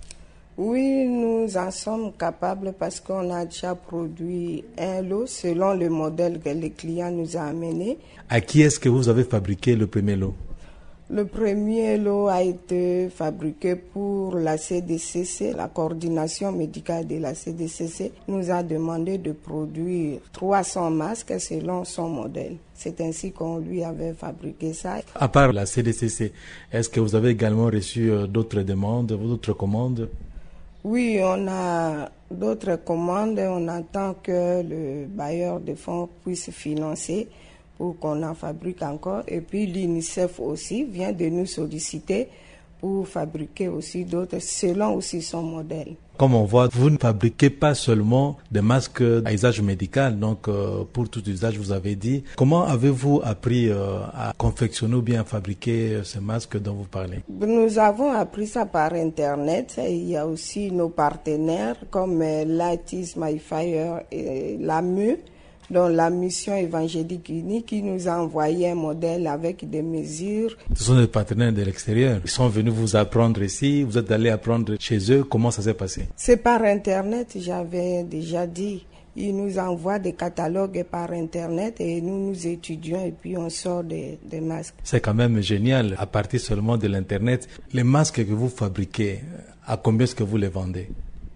Oui, nous en sommes capables parce qu'on a déjà produit un lot selon le modèle que le client nous a amené. À qui est-ce que vous avez fabriqué le premier lot? Le premier lot a été fabriqué pour la C D C C. La coordination médicale de la C D C C nous a demandé de produire trois cents masques selon son modèle. C'est ainsi qu'on lui avait fabriqué ça. À part la C D C C, est-ce que vous avez également reçu d'autres demandes, d'autres commandes? Oui, on a d'autres commandes. On attend que le bailleur de fonds puisse financer pour qu'on en fabrique encore. Et puis l'UNICEF aussi vient de nous solliciter pour fabriquer aussi d'autres, selon aussi son modèle. Comme on voit, vous ne fabriquez pas seulement des masques à usage médical, donc euh, pour tout usage, vous avez dit. Comment avez-vous appris euh, à confectionner ou bien à fabriquer ces masques dont vous parlez? Nous avons appris ça par Internet. Il y a aussi nos partenaires comme euh, Light is My Fire et l'A M E. dans la mission évangélique unie qui nous a envoyé un modèle avec des mesures. Ce sont des partenaires de l'extérieur. Ils sont venus vous apprendre ici, vous êtes allé apprendre chez eux. Comment ça s'est passé? C'est par Internet, j'avais déjà dit. Ils nous envoient des catalogues par Internet et nous nous étudions et puis on sort des, des masques. C'est quand même génial. À partir seulement de l'Internet, les masques que vous fabriquez, à combien est-ce que vous les vendez?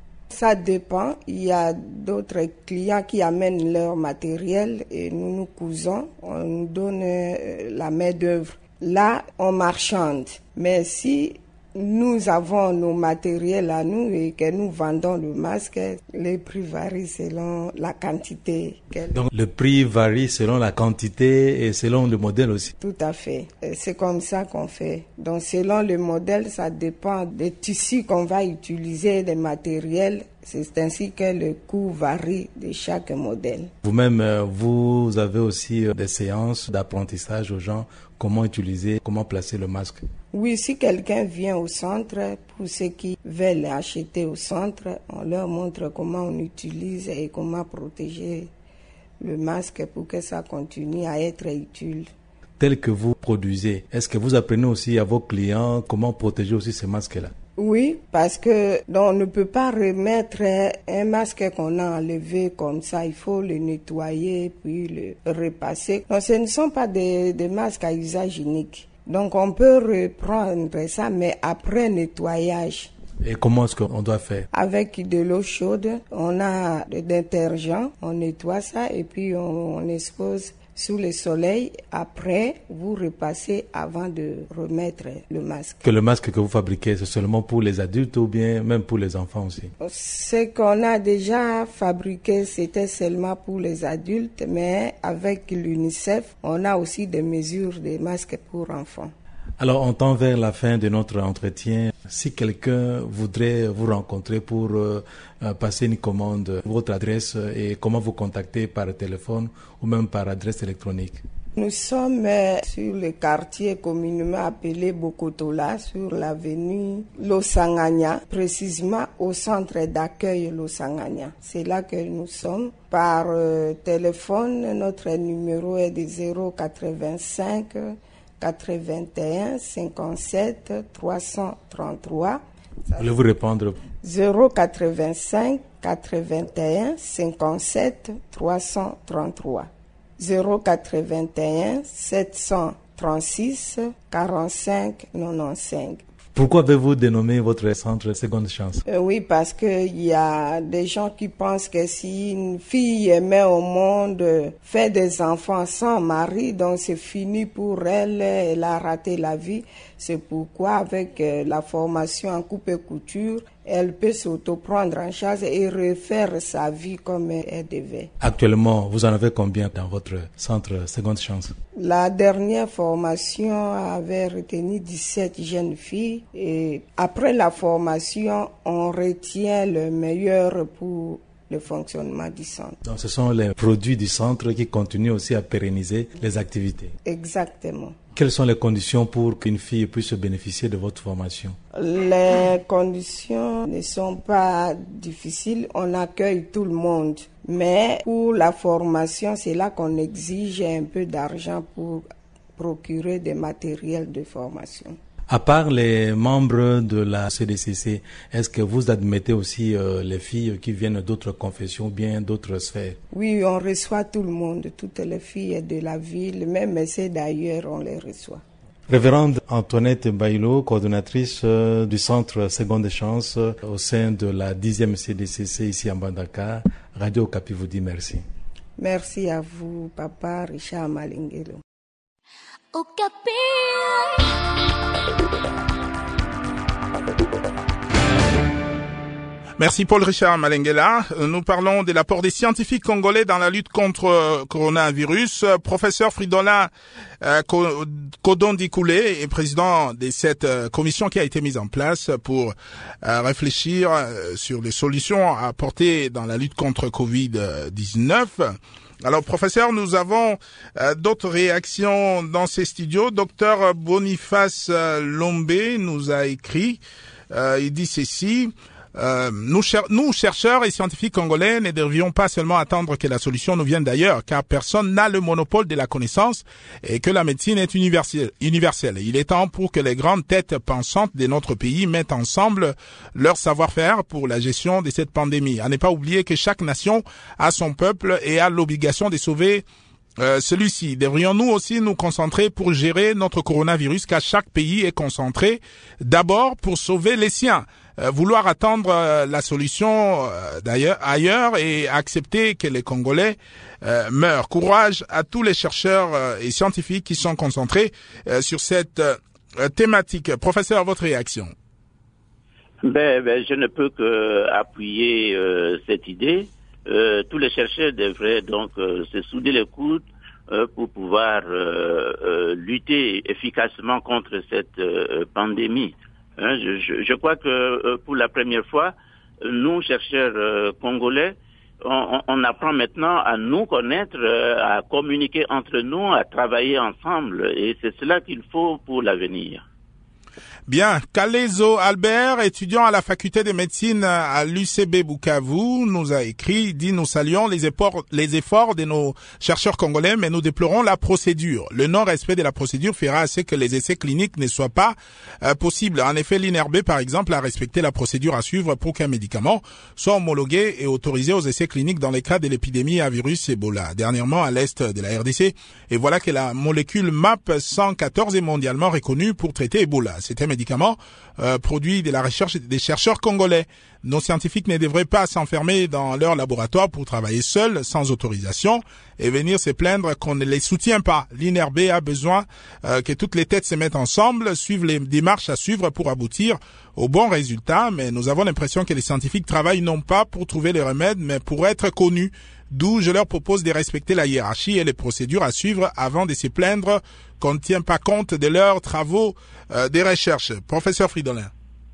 Ça dépend. Il y a d'autres clients qui amènent leur matériel et nous nous cousons. On nous donne la main-d'œuvre. Là, on marchande. Mais si nous avons nos matériels à nous et que nous vendons le masque, les prix varient selon la quantité. Donc le prix varie selon la quantité et selon le modèle aussi. Tout à fait. C'est comme ça qu'on fait. Donc selon le modèle, ça dépend des tissus qu'on va utiliser, des matériels. C'est ainsi que le coût varie de chaque modèle. Vous-même, vous avez aussi des séances d'apprentissage aux gens, comment utiliser, comment placer le masque? Oui, si quelqu'un vient au centre, pour ceux qui veulent acheter au centre, on leur montre comment on utilise et comment protéger le masque pour que ça continue à être utile. Tel que vous produisez, est-ce que vous apprenez aussi à vos clients comment protéger aussi ces masques-là? Oui, parce que donc, on ne peut pas remettre un masque qu'on a enlevé comme ça. Il faut le nettoyer puis le repasser. Donc, ce ne sont pas des, des masques à usage unique. Donc, on peut reprendre ça, mais après nettoyage. Et comment est-ce qu'on doit faire? Avec de l'eau chaude, on a de détergent, on nettoie ça et puis on, on expose sous le soleil. Après, vous repassez avant de remettre le masque. Que le masque que vous fabriquez, c'est seulement pour les adultes ou bien même pour les enfants aussi? Ce qu'on a déjà fabriqué, c'était seulement pour les adultes, mais avec l'UNICEF, on a aussi des mesures de masques pour enfants. Alors, on tend vers la fin de notre entretien. Si quelqu'un voudrait vous rencontrer pour euh, passer une commande, votre adresse et comment vous contacter par téléphone ou même par adresse électronique? Nous sommes euh, sur le quartier communément appelé Bokotola, sur l'avenue Losanganya, précisément au centre d'accueil Losanganya. C'est là que nous sommes. Par euh, téléphone, notre numéro est de zéro quatre-vingt-cinq quatre-vingt-un cinquante-sept trois cent trente-trois. Voulez-vous répondre? zéro quatre-vingt-cinq quatre-vingt-un cinquante-sept trois cent trente-trois. zéro quatre-vingt-un sept cent trente-six quarante-cinq quatre-vingt-quinze. Pourquoi avez-vous dénommé votre centre Seconde Chance? Euh, oui, parce qu'il y a des gens qui pensent que si une fille met au monde, fait des enfants sans mari, donc c'est fini pour elle, elle a raté la vie. C'est pourquoi avec euh, la formation en coupe et couture, elle peut s'auto-prendre en charge et refaire sa vie comme elle devait. Actuellement, vous en avez combien dans votre centre Seconde Chance? La dernière formation avait retenu dix-sept jeunes filles et après la formation, on retient le meilleur pour le fonctionnement du centre. Donc ce sont les produits du centre qui continuent aussi à pérenniser les activités. Exactement. Quelles sont les conditions pour qu'une fille puisse bénéficier de votre formation? Les conditions ne sont pas difficiles, on accueille tout le monde. Mais pour la formation, c'est là qu'on exige un peu d'argent pour procurer des matériels de formation. À part les membres de la C D C C, est-ce que vous admettez aussi euh, les filles qui viennent d'autres confessions ou bien d'autres sphères? Oui, on reçoit tout le monde, toutes les filles de la ville, même c'est d'ailleurs, on les reçoit. Révérende Antoinette Bailo, coordonnatrice euh, du Centre Seconde Chance euh, au sein de la dixième C D C C ici à Mbandaka, Radio Okapi vous dit merci. Merci à vous, Papa Richard Malingelo. Okapi. Merci Paul Richard Malengela. Nous parlons de l'apport des scientifiques congolais dans la lutte contre le coronavirus. Professeur Fridola euh, Kodondikoulé est président de cette euh, commission qui a été mise en place pour euh, réfléchir euh, sur les solutions à apporter dans la lutte contre covid dix-neuf. Alors, professeur, nous avons euh, d'autres réactions dans ces studios. Docteur Boniface Lombé nous a écrit, euh, il dit ceci. Euh, nous, cher- nous, chercheurs et scientifiques congolais, ne devrions pas seulement attendre que la solution nous vienne d'ailleurs, car personne n'a le monopole de la connaissance et que la médecine est universelle. universelle. Il est temps pour que les grandes têtes pensantes de notre pays mettent ensemble leur savoir-faire pour la gestion de cette pandémie. À ne pas oublier que chaque nation a son peuple et a l'obligation de sauver Euh, celui-ci. Devrions-nous aussi nous concentrer pour gérer notre coronavirus, car chaque pays est concentré d'abord pour sauver les siens. Euh, vouloir attendre euh, la solution euh, d'ailleurs ailleurs et accepter que les Congolais euh, meurent. Courage à tous les chercheurs euh, et scientifiques qui sont concentrés euh, sur cette euh, thématique. Professeur, votre réaction? Ben, ben, je ne peux que appuyer euh, cette idée. Euh, tous les chercheurs devraient donc euh, se souder les coudes euh, pour pouvoir euh, euh, lutter efficacement contre cette euh, pandémie. Hein, je, je, je crois que euh, pour la première fois, nous, chercheurs euh, congolais, on, on apprend maintenant à nous connaître, euh, à communiquer entre nous, à travailler ensemble. Et c'est cela qu'il faut pour l'avenir. Bien, Kalezo Albert, étudiant à la faculté de médecine à l'U C B Bukavu, nous a écrit, dit nous saluons les efforts, les efforts de nos chercheurs congolais, mais nous déplorons la procédure. Le non-respect de la procédure fera à ce que les essais cliniques ne soient pas euh, possibles. En effet, l'I N R B, par exemple, a respecté la procédure à suivre pour qu'un médicament soit homologué et autorisé aux essais cliniques dans les cas de l'épidémie à virus Ebola, dernièrement à l'est de la R D C. Et voilà que la molécule M A P cent quatorze est mondialement reconnue pour traiter Ebola. C'est un médicament euh, produit de la recherche des chercheurs congolais. Nos scientifiques ne devraient pas s'enfermer dans leur laboratoire pour travailler seuls, sans autorisation, et venir se plaindre qu'on ne les soutient pas. L'I N R B a besoin euh, que toutes les têtes se mettent ensemble, suivent les démarches à suivre pour aboutir au bon résultat, mais nous avons l'impression que les scientifiques travaillent non pas pour trouver les remèdes, mais pour être connus. D'où je leur propose de respecter la hiérarchie et les procédures à suivre avant de se plaindre qu'on ne tient pas compte de leurs travaux euh, de recherche. Professeur Fridolin.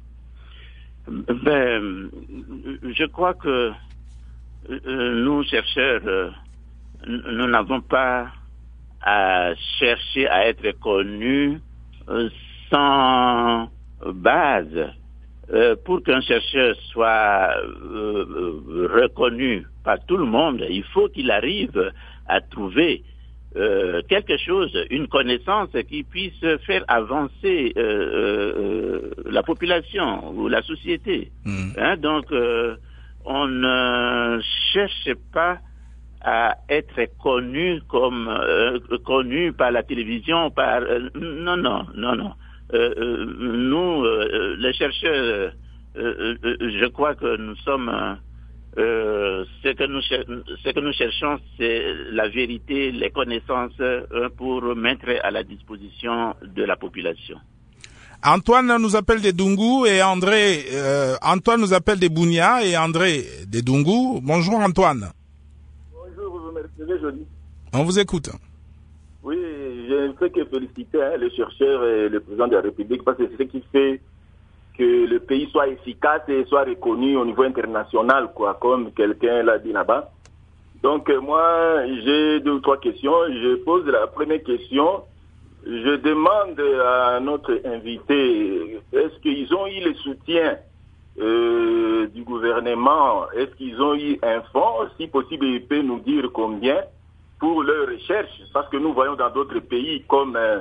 Ben, je crois que euh, nous, chercheurs, euh, nous n'avons pas à chercher à être connus euh, sans base. Euh, pour qu'un chercheur soit euh, reconnu par tout le monde, il faut qu'il arrive à trouver euh, quelque chose, une connaissance qui puisse faire avancer euh, euh, la population ou la société. Mmh. Hein, donc, euh, on ne cherche pas à être connu comme euh, connu par la télévision, par euh, non, non, non, non. Euh, euh, nous, euh, les chercheurs, euh, euh, je crois que nous sommes, euh, ce que nous, ce que nous cherchons, c'est la vérité, les connaissances euh, pour mettre à la disposition de la population. Antoine nous appelle de Dungu et André, euh, Antoine nous appelle de Bounia et André de Dungu. Bonjour Antoine. Bonjour, vous me recevez, Joli. On vous écoute. Oui, je ne fais que féliciter hein, les chercheurs et le président de la République parce que c'est ce qui fait que le pays soit efficace et soit reconnu au niveau international, quoi, comme quelqu'un l'a dit là-bas. Donc euh, moi, j'ai deux ou trois questions. Je pose la première question. Je demande à notre invité, est-ce qu'ils ont eu le soutien euh, du gouvernement? Est-ce qu'ils ont eu un fonds? Si possible, il peut nous dire combien pour leur recherche, parce que nous voyons dans d'autres pays comme euh,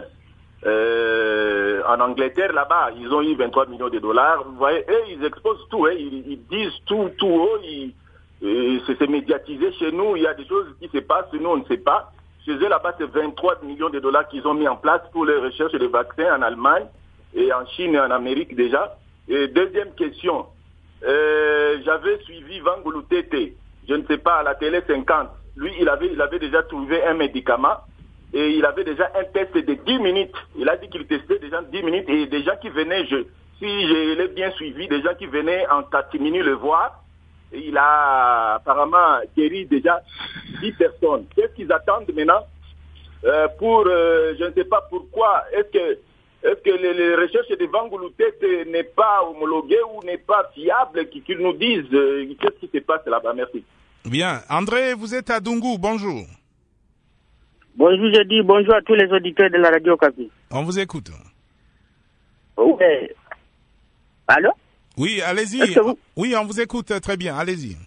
euh, en Angleterre, là-bas, ils ont eu vingt-trois millions de dollars. Vous voyez, eux, ils exposent tout, hein, ils, ils disent tout, tout haut, ils, euh, c'est médiatisé chez nous, il y a des choses qui se passent, nous on ne sait pas. Chez eux, là-bas, c'est vingt-trois millions de dollars qu'ils ont mis en place pour les recherches de vaccins en Allemagne et en Chine et en Amérique déjà. Et deuxième question, euh, j'avais suivi Vangulu Tete, je ne sais pas, à la télé cinquante. Lui, il avait, il avait déjà trouvé un médicament et il avait déjà un test de dix minutes. Il a dit qu'il testait déjà dix minutes et des gens qui venaient, je, si je l'ai bien suivi, des gens qui venaient en catimini le voir. Et il a apparemment guéri déjà dix personnes. Qu'est-ce qu'ils attendent maintenant euh, pour, euh, je ne sais pas pourquoi, est-ce que, est-ce que les, les recherches de Vangulu Tete n'est pas homologuées ou n'est pas fiable, qu'ils nous disent euh, qu'est-ce qui se passe là-bas. Merci. Bien. André, vous êtes à Dungu. Bonjour. Bonjour, je dis bonjour à tous les auditeurs de la radio Okapi. On vous écoute. Oui. Allô? Oui, allez-y. Vous... Oui, on vous écoute très bien. Allez-y.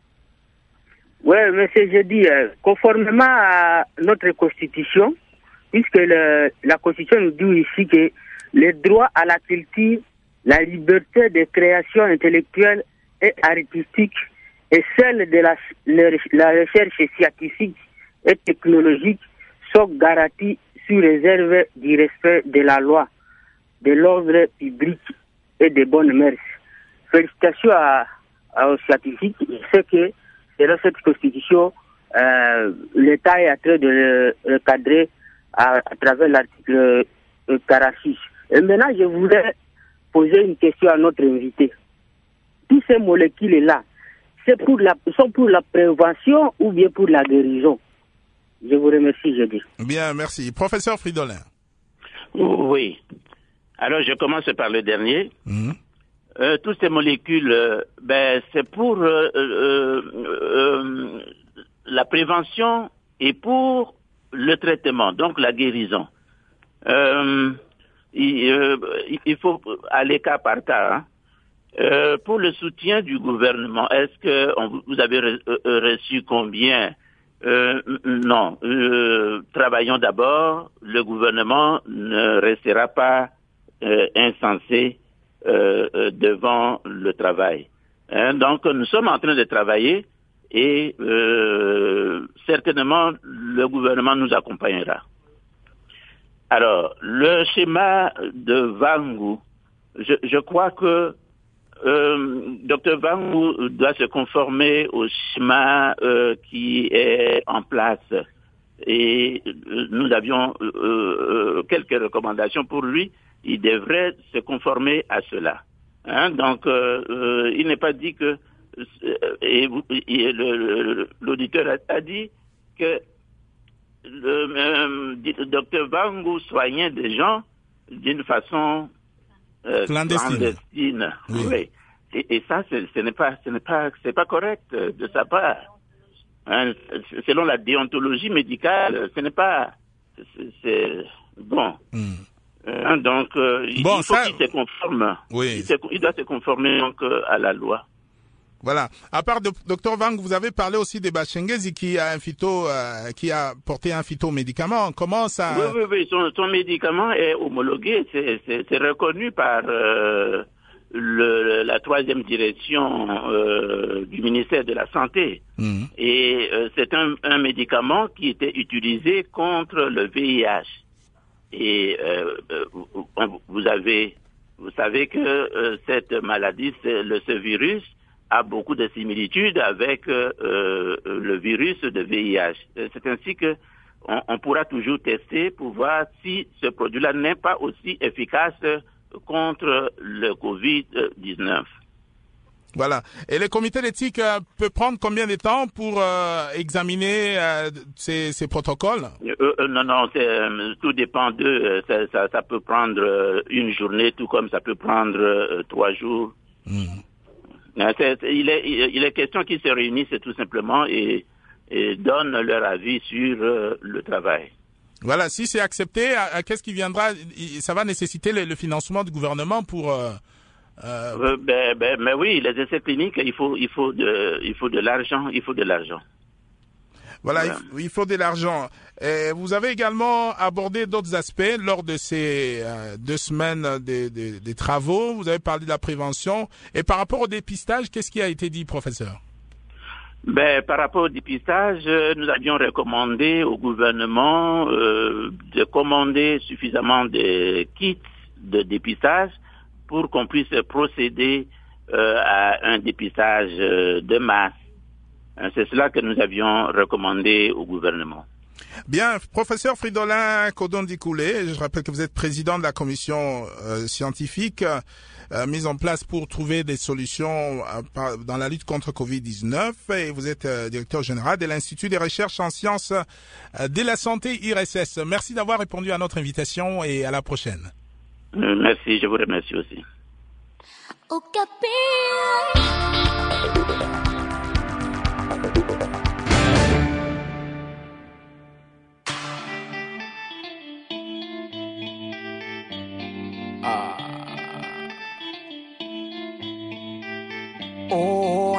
Oui, monsieur, je dis, euh, conformément à notre constitution, puisque le, la constitution nous dit ici que le droit à la culture, la liberté de création intellectuelle et artistique et celle de la, la recherche scientifique et technologique sont garanties sous réserve du respect de la loi, de l'ordre public et des bonnes mœurs. Félicitations à, à, aux scientifiques. Je sais que selon cette constitution, euh, l'État est en train de le recadrer à, à travers l'article quarante-six. Et maintenant, je voudrais poser une question à notre invité. Tous ces molécules-là, c'est pour la, sont pour la prévention ou bien pour la guérison? Je vous remercie, je dis. Bien, merci. Professeur Fridolin. Oui. Alors, je commence par le dernier. Mmh. Euh, toutes ces molécules, euh, ben, c'est pour euh, euh, euh, la prévention et pour le traitement, donc la guérison. Euh, il, euh, il faut aller cas par cas. Hein. Euh, pour le soutien du gouvernement, est-ce que on, vous avez re, euh, reçu combien? Euh, non. Euh, travaillons d'abord. Le gouvernement ne restera pas euh, insensé euh, euh, devant le travail. Hein? Donc, nous sommes en train de travailler et euh, certainement le gouvernement nous accompagnera. Alors, le schéma de Vangu, je, je crois que Euh, docteur Vangu doit se conformer au schéma euh, qui est en place et euh, nous avions euh, euh, quelques recommandations pour lui. Il devrait se conformer à cela. Hein? Donc, euh, euh, il n'est pas dit que euh, et, et le, le, l'auditeur a, a dit que le euh, docteur Vangu soignait des gens d'une façon Euh, clandestine. clandestine. Oui. oui. Et, et ça, ce, ce n'est pas, ce n'est pas, c'est pas correct de sa part. Hein, selon la déontologie médicale, ce n'est pas, c'est, c'est bon. Mm. Hein, donc, euh, bon, il faut ça... qu'il se conforme. Oui. Il, se, il doit se conformer donc à la loi. Voilà. À part de, docteur Wang, vous avez parlé aussi de Bachengezi qui a un phyto, euh, qui a porté un phytomédicament. Comment ça? Oui, oui, oui. Son, son médicament est homologué, c'est, c'est, c'est reconnu par euh, le, la troisième direction euh, du ministère de la Santé. Mmh. Et euh, c'est un, un médicament qui était utilisé contre le V I H. Et euh, vous, vous avez, vous savez que euh, cette maladie, c'est le, ce virus a beaucoup de similitudes avec euh, le virus de V I H. C'est ainsi que on, on pourra toujours tester pour voir si ce produit-là n'est pas aussi efficace contre le covid dix-neuf. Voilà. Et le comité d'éthique euh, peut prendre combien de temps pour euh, examiner euh, ces, ces protocoles? euh, euh, Non, non, c'est, euh, tout dépend d'eux. Ça, ça, ça peut prendre une journée, tout comme ça peut prendre euh, trois jours. Mmh. C'est, il, est, il est question qu'ils se réunissent tout simplement et, et donnent leur avis sur euh, le travail. Voilà, si c'est accepté, à, à qu'est-ce qui viendra? Ça va nécessiter le, le financement du gouvernement pour... Euh, euh... Euh, ben, ben, mais oui, les essais cliniques, il faut, il faut de, il faut de l'argent, il faut de l'argent. Voilà, voilà. Il, il faut de l'argent. Et vous avez également abordé d'autres aspects lors de ces euh, deux semaines de, de, de travaux. Vous avez parlé de la prévention. Et par rapport au dépistage, qu'est-ce qui a été dit, professeur? Ben, par rapport au dépistage, nous avions recommandé au gouvernement euh, de commander suffisamment de kits de dépistage pour qu'on puisse procéder euh, à un dépistage de masse. C'est cela que nous avions recommandé au gouvernement. Bien, professeur Fridolin Kodondikoulé, je rappelle que vous êtes président de la commission euh, scientifique euh, mise en place pour trouver des solutions euh, dans la lutte contre covid dix-neuf et vous êtes euh, directeur général de l'Institut des recherches en sciences euh, de la santé I R S S. Merci d'avoir répondu à notre invitation et à la prochaine. Euh, merci, je vous remercie aussi. Au oh.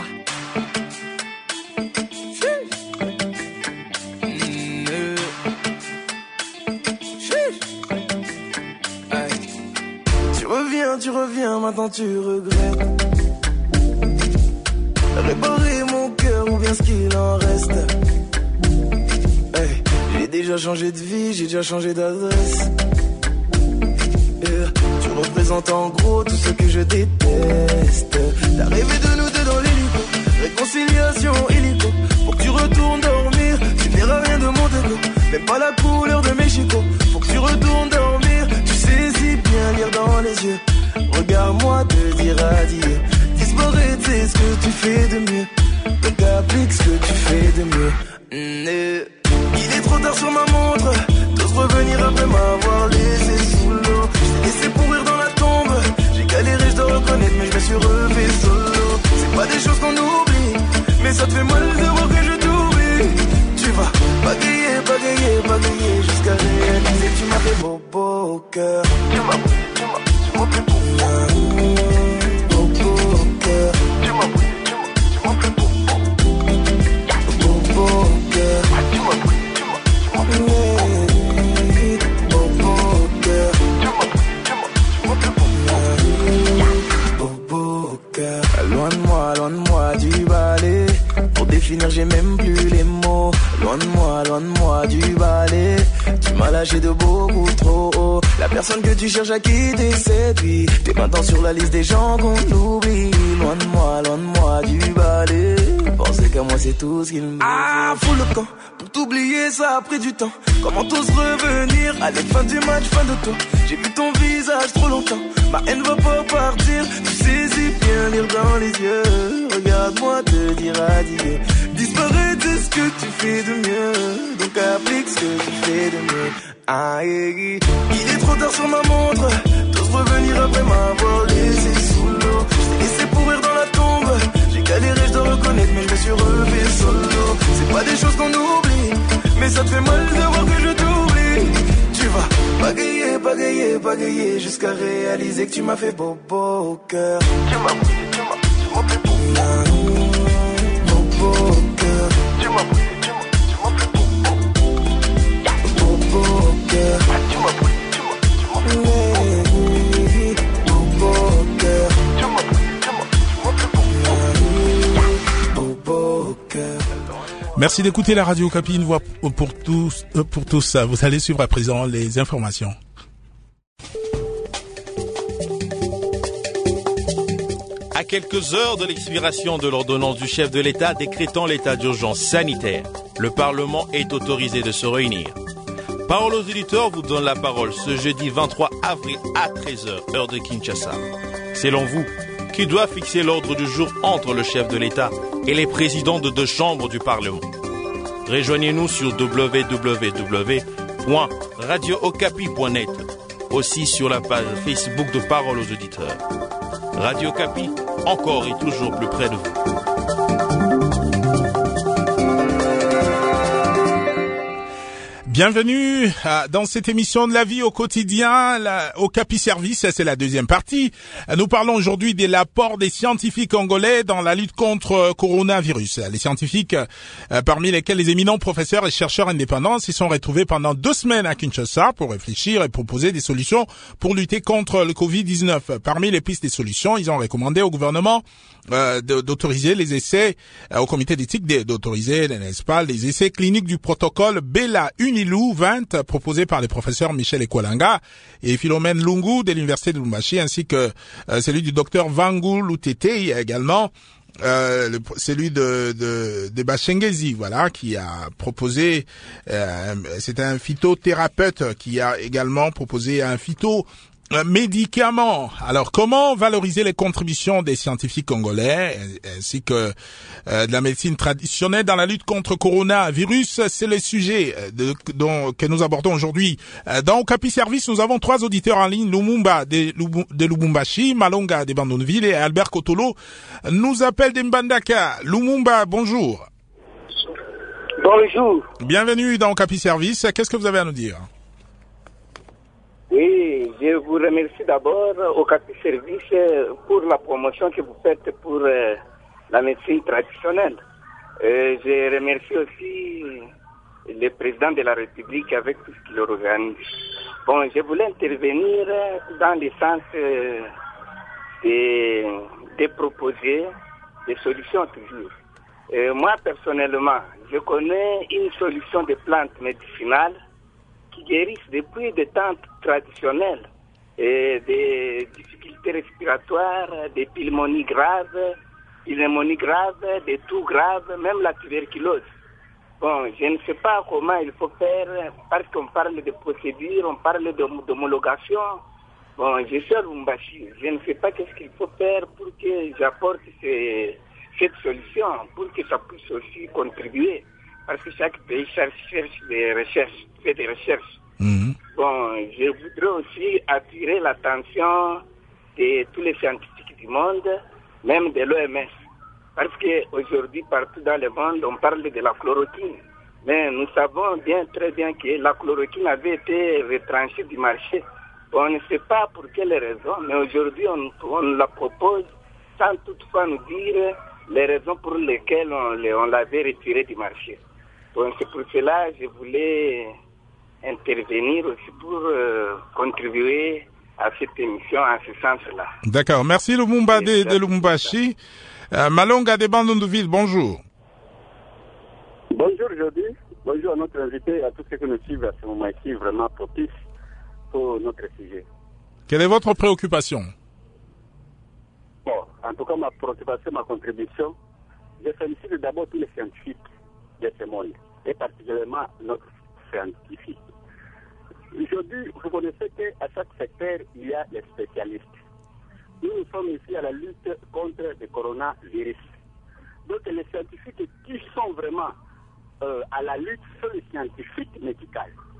Tu reviens, tu reviens, maintenant tu regrettes. Réparer mon cœur ou bien ce qu'il en reste. Hey, j'ai déjà changé de vie, j'ai déjà changé d'adresse. Yeah, tu représentes en gros tout ce que je déteste. T'as rêvé de nous deux dans l'hélico, réconciliation illico. Faut que tu retournes dormir, tu verras rien de mon déco. Même pas la couleur de mes chicots. Faut que tu retournes dormir, tu sais si bien lire dans les yeux. Regarde-moi te dire adieu. Disparaître c'est ce que tu fais de mieux. Donc applique ce que tu fais de mieux. Mmh. Il est trop tard sur ma montre. T'oses revenir après m'avoir laissé sous l'eau. J't'ai laissé pourrir dans la tombe. J'ai galéré, je dois reconnaître, mais je me suis refait solo. C'est pas des choses qu'on oublie, mais ça te fait mal de voir que je t'oublie. Tu vas bagayer, bagayer, bagayer jusqu'à réaliser que tu m'as fait beau beau au cœur. Tu m'as pris, tu m'as, tu m'as fait beau beau beau au cœur. Tu m'as pris, tu m'as, tu m'as fait beau beau beau beau au cœur. Tu m'as pris, tu m'as, tu m'as fait beau beau beau au cœur. Tu m'as pris, tu m'as, tu m'as fait beau beau beau au cœur. Loin de moi, loin de moi du balai. Pour définir j'ai même plus les mots. Loin de moi, loin de moi du balai. Tu m'as lâché de beaucoup trop haut. La personne que tu cherches à quitter c'est lui. T'es maintenant sur la liste des gens qu'on oublie. Loin de moi, loin de moi du balai. Penser qu'à moi c'est tout ce qu'il me. Ah, fous le camp. Pour t'oublier ça a pris du temps. Comment t'oses revenir? Allez, fin du match, fin de tout. J'ai vu ton visage trop longtemps. Ma haine va pas partir. Tu sais si bien lire dans les yeux. Regarde-moi te dire adieu. Disparaître c'est ce que tu fais de mieux. Donc applique ce que tu fais de mieux. Ah, yeah. Il est trop tard sur ma montre. T'oses revenir après m'avoir laissé sous l'eau. J't'ai laissé pourrir dans la tombe. J'ai galéré, je dois reconnaître, mais je me suis refait solo. C'est pas des choses qu'on oublie, mais ça te fait mal de voir que je t'oublie. Tu vas bagayer, bagayer, bagayer jusqu'à réaliser que tu m'as fait beau beau au cœur. Tu m'as pris, tu m'as, tu m'as fait beau beau beau au cœur. Tu m'as pris, tu m'as, tu m'as fait beau beau beau au cœur. Tu m'as pris, tu m'as, tu m'as fait beau beau au cœur. Tu m'as pris, tu m'as, tu m'as fait beau beau au cœur. Merci d'écouter la radio Okapi, une voix pour tous, pour tous. Vous allez suivre à présent les informations. À quelques heures de l'expiration de l'ordonnance du chef de l'État décrétant l'état d'urgence sanitaire, le Parlement est autorisé de se réunir. Parole aux éditeurs vous donne la parole ce jeudi vingt-trois avril à treize heures, heure de Kinshasa. Selon vous, qui doit fixer l'ordre du jour entre le chef de l'État et les présidents de deux chambres du Parlement? Rejoignez-nous sur w w w point radio okapi point net, aussi sur la page Facebook de Parole aux auditeurs. Radio Okapi, encore et toujours plus près de vous. Bienvenue dans cette émission de la vie au quotidien, la, au Okapi Service, c'est la deuxième partie. Nous parlons aujourd'hui de l'apport des scientifiques congolais dans la lutte contre coronavirus. Les scientifiques, parmi lesquels les éminents professeurs et chercheurs indépendants, s'y sont retrouvés pendant deux semaines à Kinshasa pour réfléchir et proposer des solutions pour lutter contre le covid dix-neuf. Parmi les pistes des solutions, ils ont recommandé au gouvernement euh, d'autoriser les essais, euh, au comité d'éthique d'autoriser, n'est-ce pas, les essais cliniques du protocole Bela Unilou vingt proposé par les professeurs Michel Ekwalanga et Philomène Lungu de l'université de Lubumbashi, ainsi que euh, celui du docteur Vangu Lutete également. Euh, le, celui de de, de Bachengezi, voilà, qui a proposé, euh, c'est un phytothérapeute qui a également proposé un phyto médicaments. Alors, comment valoriser les contributions des scientifiques congolais ainsi que euh, de la médecine traditionnelle dans la lutte contre coronavirus? C'est le sujet de, dont, que nous abordons aujourd'hui. Dans Okapi Service, nous avons trois auditeurs en ligne. Lumumba de, de Lubumbashi, Malonga de Bandunville et Albert Kotolo nous appelle de Mbandaka. Lumumba, bonjour. Bonjour. Bienvenue dans Okapi Service. Qu'est-ce que vous avez à nous dire? Oui, je vous remercie d'abord au Okapi Service pour la promotion que vous faites pour euh, la médecine traditionnelle. Euh, je remercie aussi le président de la République avec tout ce qu'il organise. Bon, je voulais intervenir dans le sens euh, de, de proposer des solutions toujours. Euh, moi, personnellement, je connais une solution de plantes médicinales qui guérissent depuis des temps traditionnels, et des difficultés respiratoires, des pneumonies graves, pneumonies graves, des toux graves, même la tuberculose. Bon, je ne sais pas comment il faut faire, parce qu'on parle de procédures, on parle d'homologation. Bon, je suis à Lubumbashi, je ne sais pas qu'est-ce qu'il faut faire pour que j'apporte ces, cette solution, pour que ça puisse aussi contribuer. Parce que chaque pays cherche, cherche des recherches, fait des recherches. Mmh. Bon, je voudrais aussi attirer l'attention de tous les scientifiques du monde, même de l'O M S. Parce qu'aujourd'hui, partout dans le monde, on parle de la chloroquine. Mais nous savons bien, très bien que la chloroquine avait été retranchée du marché. On ne sait pas pour quelles raisons, mais aujourd'hui, on, on la propose sans toutefois nous dire les raisons pour lesquelles on, on l'avait retirée du marché. Donc, c'est pour cela que je voulais intervenir aussi pour euh, contribuer à cette émission en ce sens-là. D'accord. Merci Lumumba de, de Lubumbashi. Euh, Malonga de Bandundu-Ville, bonjour. Bonjour Jody. Bonjour à notre invité et à tous ceux qui nous suivent à ce moment-ci, vraiment propice pour notre sujet. Quelle est votre préoccupation? Bon, en tout cas, ma préoccupation, ma contribution, je félicite d'abord tous les scientifiques de ce monde, et particulièrement notre scientifique. Aujourd'hui, vous connaissez qu'à chaque secteur, il y a les spécialistes. Nous, nous sommes ici à la lutte contre le coronavirus. Donc, les scientifiques qui sont vraiment euh, à la lutte sont les scientifiques médicaux,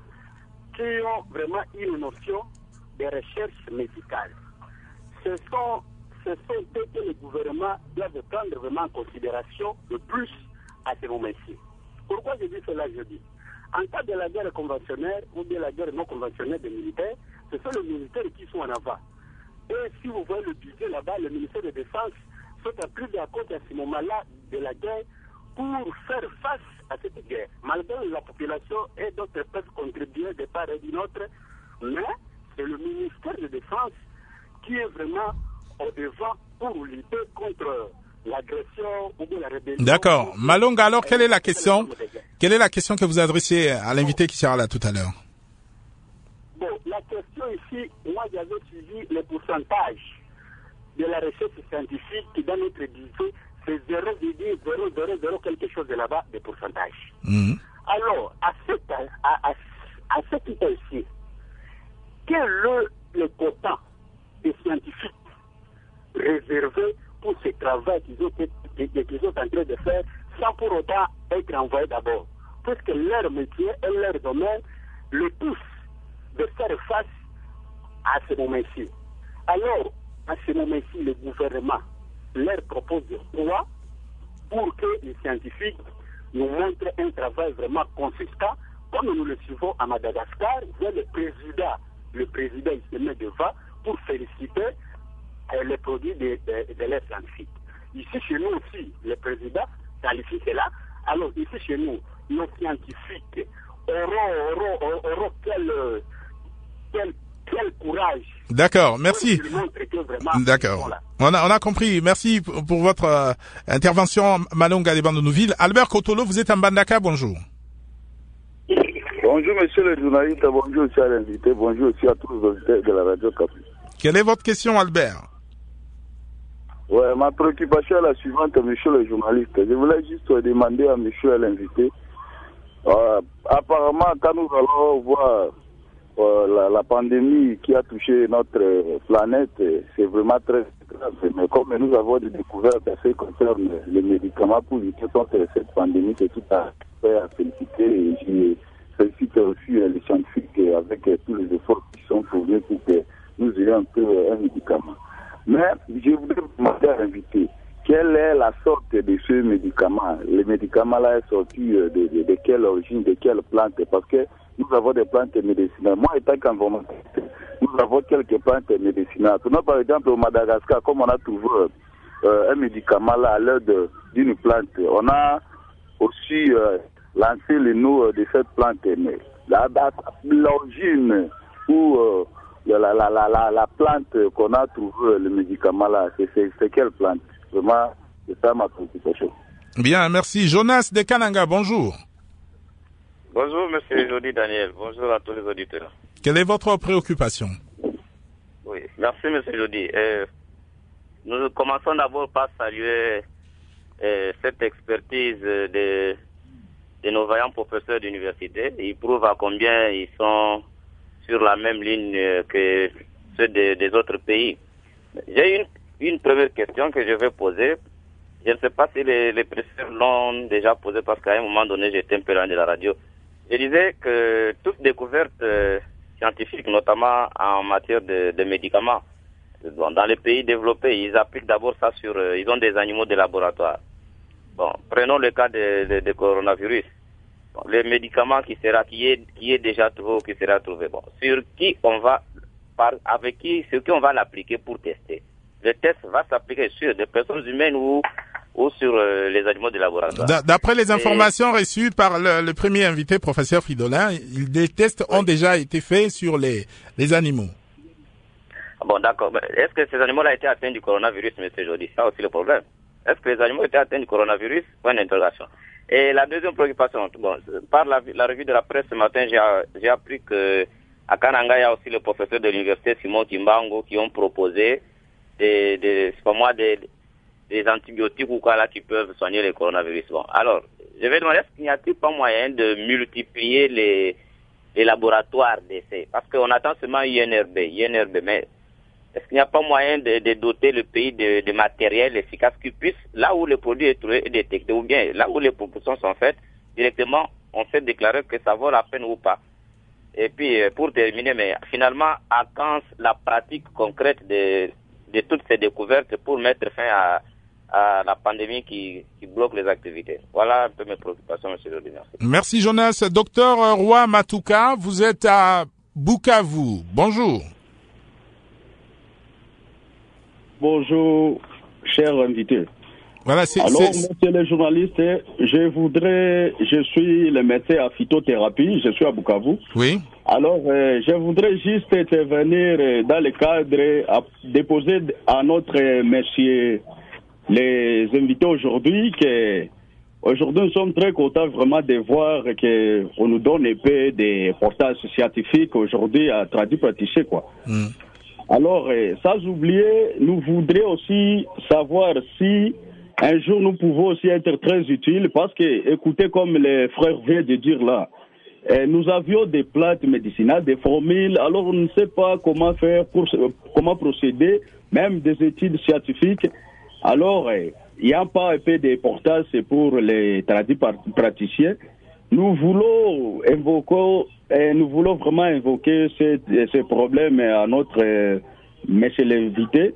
qui ont vraiment une notion de recherche médicale. Ce sont, ce sont eux que le gouvernement doit prendre vraiment en considération le plus à ce moment-ci. Pourquoi je dis cela, je dis en cas de la guerre conventionnelle ou de la guerre non conventionnelle des militaires, ce sont les militaires qui sont en avant. Et si vous voyez le budget là-bas, le ministère de la Défense sont pris d'accord à ce moment-là de la guerre pour faire face à cette guerre. Malgré la population et d'autres peuvent contribuer de part et d'une autre, mais c'est le ministère de la Défense qui est vraiment au devant pour lutter contre l'agression ou la rébellion. D'accord. Malonga, alors quelle est la question? Quelle est la question que vous adressez à l'invité qui sera là tout à l'heure? Bon, la question ici, moi j'avais suivi le pourcentage de la recherche scientifique qui dans notre lycée, c'est zéro virgule zéro zéro zéro quelque chose de là-bas de pourcentage. Mmh. Alors, à ce à, à, à ce qui est ici, quel est le quota des scientifiques réservés pour ce travail qu'ils ont, qu'ils sont en train de faire sans pour autant être envoyés d'abord? Parce que leur métier et leur domaine le poussent de faire face à ce moment-ci. Alors, à ce moment-ci, le gouvernement leur propose quoi pour que les scientifiques nous montrent un travail vraiment consistant, comme nous le suivons à Madagascar, où le président, le président il se met devant pour féliciter euh, les produits de, de, de leurs scientifiques. Ici, chez nous aussi, le président qualifie cela. Alors, ici, chez nous, nos scientifiques auront, auront, auront quel, quel, quel courage. D'accord, merci. D'accord. On a, on a compris. Merci pour, pour votre euh, intervention, Malonga de Bandundu-Ville. Albert Kotolo, vous êtes en Mbandaka, bonjour. Bonjour, monsieur le journaliste, bonjour aussi à l'invité, bonjour aussi à tous les auditeurs de la radio Capu. Quelle est votre question, Albert? Ouais, ma préoccupation est la suivante, monsieur le journaliste. Je voulais juste demander à monsieur l'invité. Euh, apparemment, quand nous allons voir euh, la, la pandémie qui a touché notre euh, planète, c'est vraiment très grave. Mais comme nous avons des découvertes à ce qui concerne les médicaments pour lutter contre cette pandémie, c'est tout à fait à féliciter. Et je félicite aussi les scientifiques avec tous les efforts qui sont fournis pour que nous ayons un peu un médicament. Mais je voudrais vous demander à l'invité, quelle est la sorte de ce médicament? Le médicament là est sorti de, de, de quelle origine, de quelle plante? Parce que nous avons des plantes médicinales. Moi, étant qu'informaticien, nous avons quelques plantes médicinales. Prenons par exemple au Madagascar, comme on a trouvé euh, un médicament là à l'aide d'une plante. On a aussi euh, lancé le nom de cette plante, mais la, la, l'origine ou euh, la, la, la, la, la plante qu'on a trouvé le médicament là, c'est, c'est, c'est quelle plante? Vraiment, c'est ça ma préoccupation. Bien, merci. Jonas de Kananga, bonjour. Bonjour, monsieur Jody Daniel. Bonjour à tous les auditeurs. Quelle est votre préoccupation? Oui, merci, monsieur Jody. Euh, nous commençons d'abord par saluer euh, cette expertise de, de nos vaillants professeurs d'université. Ils prouvent à combien ils sont sur la même ligne que ceux de, des autres pays. J'ai une, une première question que je vais poser. Je ne sais pas si les, les professeurs l'ont déjà posée parce qu'à un moment donné, j'étais un peu loin de la radio. Je disais que toute découverte euh, scientifique, notamment en matière de, de médicaments, bon, dans les pays développés, ils appliquent d'abord ça sur... Euh, ils ont des animaux de laboratoire. Bon, prenons le cas de, de, de coronavirus. Bon, les médicaments qui sera qui est qui est déjà trouvé ou qui sera trouvé. Bon, sur qui on va par avec qui sur qui on va l'appliquer pour tester. Le test va s'appliquer sur des personnes humaines ou ou sur euh, les animaux de laboratoire. D'après les informations Et... reçues par le, le premier invité, professeur Fridolin, les tests oui. ont déjà été faits sur les les animaux. Bon, d'accord. Est-ce que ces animaux-là ont été atteints du coronavirus, monsieur Jody? C'est ça aussi le problème. Est-ce que les animaux ont été atteints du coronavirus? Point d'interrogation. Et la deuxième préoccupation, bon, par la, la revue de la presse ce matin, j'ai, j'ai appris que à Kananga, il y a aussi le professeur de l'université Simon Timbango qui ont proposé des, des, c'est pas moi, des, des antibiotiques ou quoi là qui peuvent soigner le coronavirus. Bon, alors, je vais demander, est-ce qu'il n'y a-t-il pas moyen de multiplier les, les laboratoires d'essai? Parce qu'on attend seulement I N R B, I N R B, mais est-ce qu'il n'y a pas moyen de, de doter le pays de, de matériel efficace qui puisse, là où le produit est trouvé et détecté, ou bien là où les propositions sont faites, directement, on sait déclarer que ça vaut la peine ou pas. Et puis, pour terminer, mais finalement, à quand la pratique concrète de, de toutes ces découvertes pour mettre fin à, à la pandémie qui, qui bloque les activités? Voilà un peu mes préoccupations, monsieur le Merci. Merci, Jonas. Docteur Roy Matuka, vous êtes à Bukavu. Bonjour. Bonjour, chers invités. Voilà, c'est, Alors, c'est... monsieur le journaliste, je voudrais, je suis le médecin à phytothérapie, je suis à Bukavu. Oui. Alors, euh, je voudrais juste intervenir dans le cadre, à déposer à notre monsieur, les invités aujourd'hui, que aujourd'hui nous sommes très contents vraiment de voir qu'on nous donne un peu des portages scientifiques aujourd'hui à traduire pratiquer, quoi. Mm. Alors, euh, sans oublier, nous voudrions aussi savoir si un jour nous pouvons aussi être très utiles parce que, écoutez, comme les frères viennent de dire là, euh, nous avions des plantes médicinales, des formules, alors on ne sait pas comment faire, pour, comment procéder, même des études scientifiques. Alors, euh, il n'y a pas un peu d'importance pour les traduits praticiens. Nous voulons invoquer, euh, nous voulons vraiment invoquer ces, ces problèmes à notre euh, monsieur l'invité,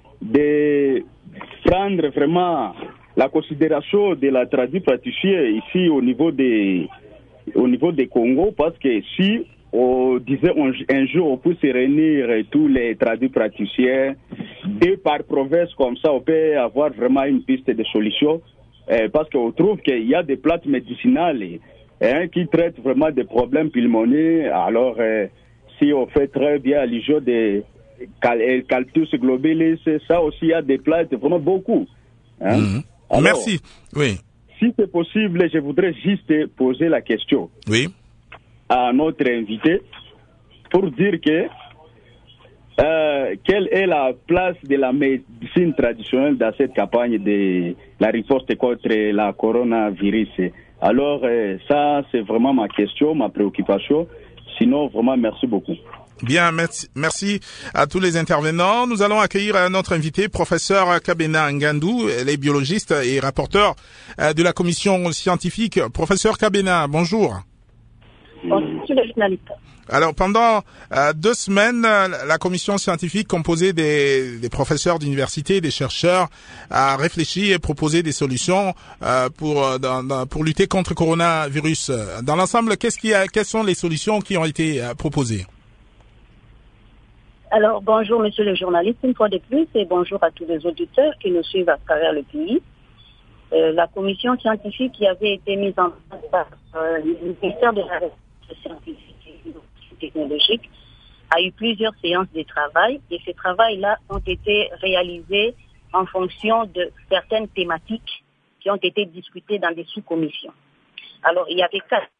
de prendre vraiment la considération de la traduit praticien ici au niveau des, au niveau des Congo, parce que si on disait on, un jour on peut se réunir tous les traduits praticiens, deux par province comme ça, on peut avoir vraiment une piste de solution, euh, parce qu'on trouve qu'il y a des plantes médicinales Hein, qui traite vraiment des problèmes pulmonaires. Alors, euh, si on fait très bien allusion des cal- Caltus globalis, ça aussi, il y a des plantes, vraiment beaucoup. Hein. Mmh. Alors, merci. Oui. Si c'est possible, je voudrais juste poser la question oui. à notre invité pour dire que euh, quelle est la place de la médecine traditionnelle dans cette campagne de la riposte contre la coronavirus. Alors, euh, ça, c'est vraiment ma question, ma préoccupation. Sinon, vraiment, merci beaucoup. Bien, merci, merci à tous les intervenants. Nous allons accueillir notre invité, professeur Kabena Ngandou, elle est biologiste et rapporteur de la commission scientifique. Professeur Kabena, bonjour. Bonjour, le journaliste. Alors, pendant euh, deux semaines, la commission scientifique composée des, des professeurs d'université, des chercheurs, a réfléchi et proposé des solutions euh, pour dans, dans, pour lutter contre le coronavirus. Dans l'ensemble, qu'est-ce qui a, quelles sont les solutions qui ont été euh, proposées? Alors, bonjour, monsieur le journaliste, une fois de plus, et bonjour à tous les auditeurs qui nous suivent à travers le pays. Euh, la commission scientifique qui avait été mise en place par euh, le ministère de la Recherche scientifique et technologique a eu plusieurs séances de travail, et ces travails-là ont été réalisés en fonction de certaines thématiques qui ont été discutées dans des sous-commissions. Alors, il y avait quatre.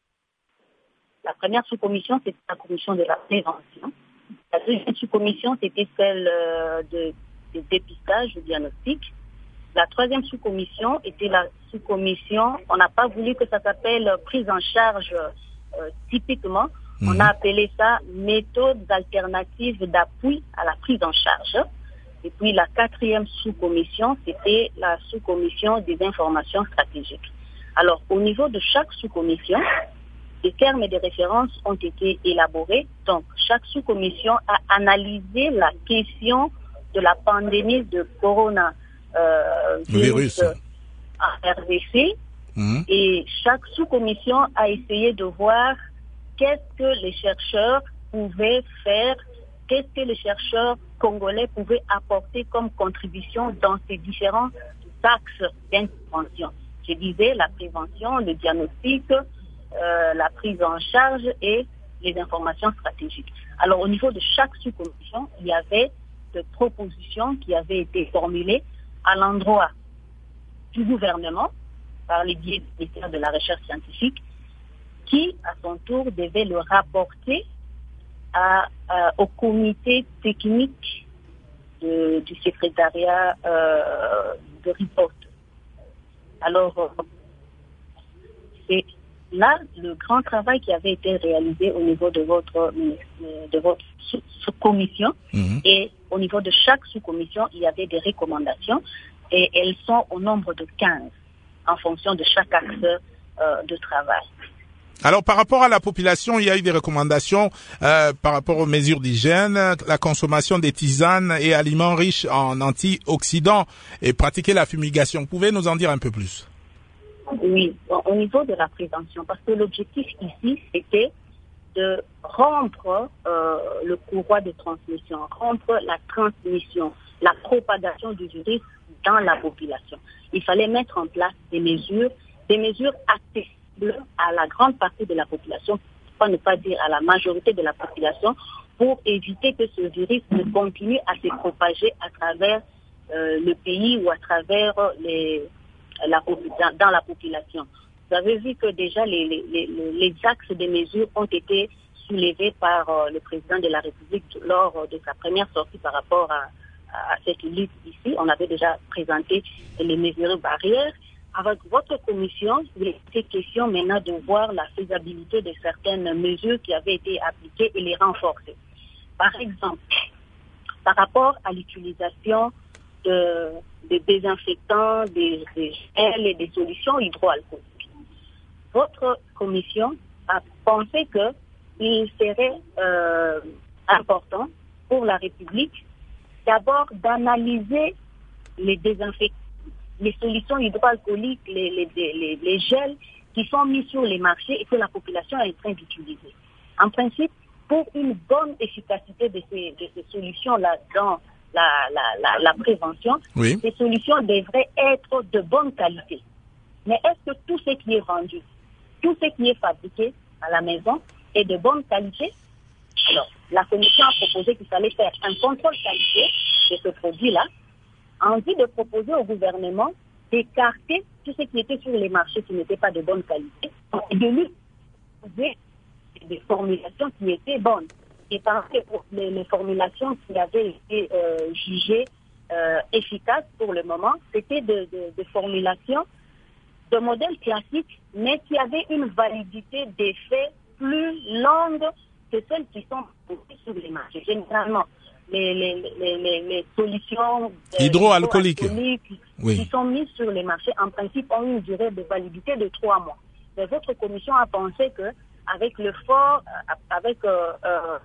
La première sous-commission, c'était la commission de la prévention. La deuxième sous-commission, c'était celle euh, de, de dépistage ou diagnostic. La troisième sous-commission était la sous-commission, on n'a pas voulu que ça s'appelle prise en charge euh, typiquement, mmh. on a appelé ça méthodes alternatives d'appui à la prise en charge. Et puis la quatrième sous-commission, c'était la sous-commission des informations stratégiques. Alors au niveau de chaque sous-commission, des termes et des références ont été élaborés. Donc, chaque sous-commission a analysé la question de la pandémie de corona euh, virus en R D C. Mmh. Et chaque sous-commission a essayé de voir qu'est-ce que les chercheurs pouvaient faire, qu'est-ce que les chercheurs congolais pouvaient apporter comme contribution dans ces différents axes d'intervention. Je disais la prévention, le diagnostic, Euh, la prise en charge et les informations stratégiques. Alors, au niveau de chaque sous-commission, il y avait des propositions qui avaient été formulées à l'endroit du gouvernement par les biais du ministère de la Recherche scientifique qui, à son tour, devait le rapporter à, à, au comité technique de, du secrétariat euh, de report. Alors, c'est là, le grand travail qui avait été réalisé au niveau de votre, de votre sous-commission, mmh. et au niveau de chaque sous-commission, il y avait des recommandations, et elles sont au nombre de quinze, en fonction de chaque axe euh, de travail. Alors, par rapport à la population, il y a eu des recommandations euh, par rapport aux mesures d'hygiène, la consommation des tisanes et aliments riches en antioxydants, et pratiquer la fumigation. Vous pouvez nous en dire un peu plus? Oui, bon, au niveau de la prévention, parce que l'objectif ici, c'était de rompre euh, le courroie de transmission, rompre la transmission, la propagation du virus dans la population. Il fallait mettre en place des mesures, des mesures accessibles à la grande partie de la population, pour ne pas dire à la majorité de la population, pour éviter que ce virus ne continue à se propager à travers euh, le pays ou à travers les... La, dans la population. Vous avez vu que déjà les, les, les, les axes des mesures ont été soulevés par euh, le président de la République lors de sa première sortie par rapport à, à cette lutte ici. On avait déjà présenté les mesures barrières. Avec votre commission, il était question maintenant de voir la faisabilité de certaines mesures qui avaient été appliquées et les renforcer. Par exemple, par rapport à l'utilisation de des désinfectants, des, des gels et des solutions hydroalcooliques. Votre commission a pensé qu'il serait euh, important pour la République d'abord d'analyser les désinfectants, les solutions hydroalcooliques, les, les, les, les gels qui sont mis sur les marchés et que la population est en train d'utiliser. En principe, pour une bonne efficacité de ces, de ces solutions-là dans La, la, la, la prévention, oui. Ces solutions devraient être de bonne qualité. Mais est-ce que tout ce qui est vendu, tout ce qui est fabriqué à la maison est de bonne qualité? Alors, la commission a proposé qu'il fallait faire un contrôle qualité de ce produit-là, en vue de proposer au gouvernement d'écarter tout ce qui était sur les marchés qui n'était pas de bonne qualité et de lui proposer des formulations qui étaient bonnes. Et parce que les, les formulations qui avaient été euh, jugées euh, efficaces pour le moment, c'était de, de, de formulations de modèles classiques, mais qui avaient une validité d'effet plus longue que celles qui sont posées sur les marchés. Généralement, les, les, les, les, les solutions euh, hydroalcooliques oui. qui sont mises sur les marchés, en principe, ont une durée de validité de trois mois. Mais votre commission a pensé que avec le fort, avec euh, euh,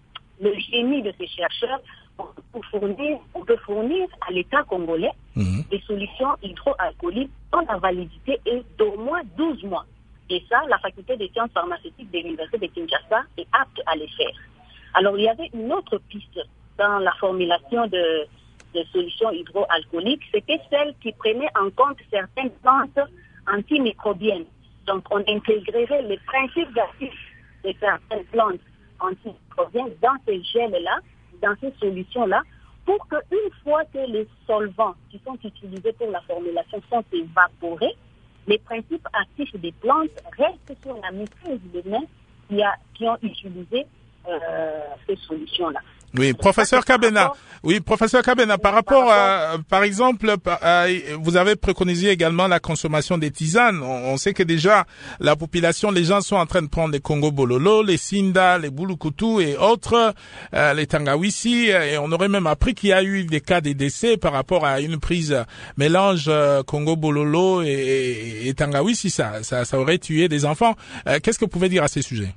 le génie de ces chercheurs, on peut fournir, on peut fournir à l'État congolais mmh. des solutions hydroalcooliques dont la validité est d'au moins douze mois. Et ça, la faculté des sciences pharmaceutiques de l'Université de Kinshasa est apte à les faire. Alors, il y avait une autre piste dans la formulation de, de solutions hydroalcooliques, c'était celle qui prenait en compte certaines plantes antimicrobiennes. Donc, on intégrerait les principes actifs de certaines plantes antimicrobiennes dans ces gels-là, dans ces solutions-là, pour qu'une fois que les solvants qui sont utilisés pour la formulation sont évaporés, les principes actifs des plantes restent sur la muqueuse des mains qui, a, qui ont utilisé euh, ces solutions-là. Oui, professeur Kabena. Oui, professeur Kabena, par rapport à, par exemple, à, vous avez préconisé également la consommation des tisanes. On, on sait que déjà, la population, les gens sont en train de prendre les Congo Bololo, les Sinda, les Bulukutu et autres, euh, les Tangawisi, et on aurait même appris qu'il y a eu des cas de décès par rapport à une prise mélange euh, Congo Bololo et, et, et Tangawisi. Ça, ça, ça aurait tué des enfants. Euh, qu'est-ce que vous pouvez dire à ces sujets?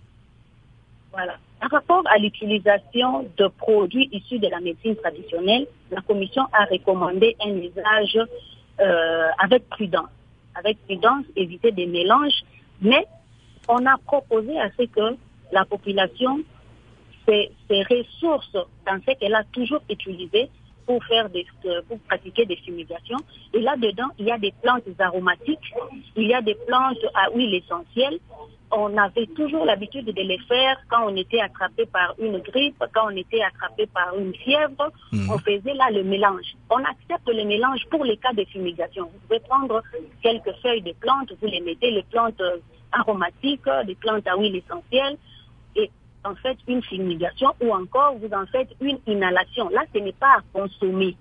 Voilà. Par rapport à l'utilisation de produits issus de la médecine traditionnelle, la Commission a recommandé un usage euh, avec prudence. Avec prudence, éviter des mélanges, mais on a proposé à ce que la population, ses, ses ressources dans ce qu'elle a toujours utilisé pour faire des, pour pratiquer des fumigations. Et là-dedans, il y a des plantes aromatiques, il y a des plantes à huile essentielle. On avait toujours l'habitude de les faire quand on était attrapé par une grippe, quand on était attrapé par une fièvre. Mmh. On faisait là le mélange. On accepte le mélange pour les cas de fumigation. Vous pouvez prendre quelques feuilles de plantes, vous les mettez, les plantes aromatiques, des plantes à huile essentielle, et en faites une fumigation, ou encore vous en faites une inhalation. Là, ce n'est pas à consommer.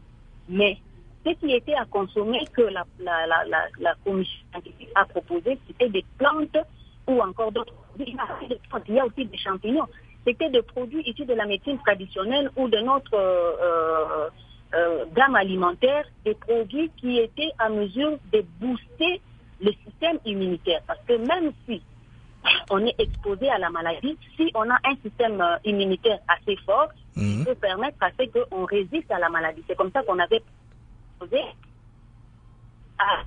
Mais ce qui était à consommer que la, la, la, la, la commission scientifique a proposé, c'était des plantes ou encore d'autres produits. Il y a aussi des champignons. C'était des produits issus de la médecine traditionnelle ou de notre euh, euh, gamme alimentaire, des produits qui étaient à mesure de booster le système immunitaire. Parce que même si on est exposé à la maladie, si on a un système immunitaire assez fort, mmh. il peut permettre à ce qu'on résiste à la maladie. C'est comme ça qu'on avait proposé à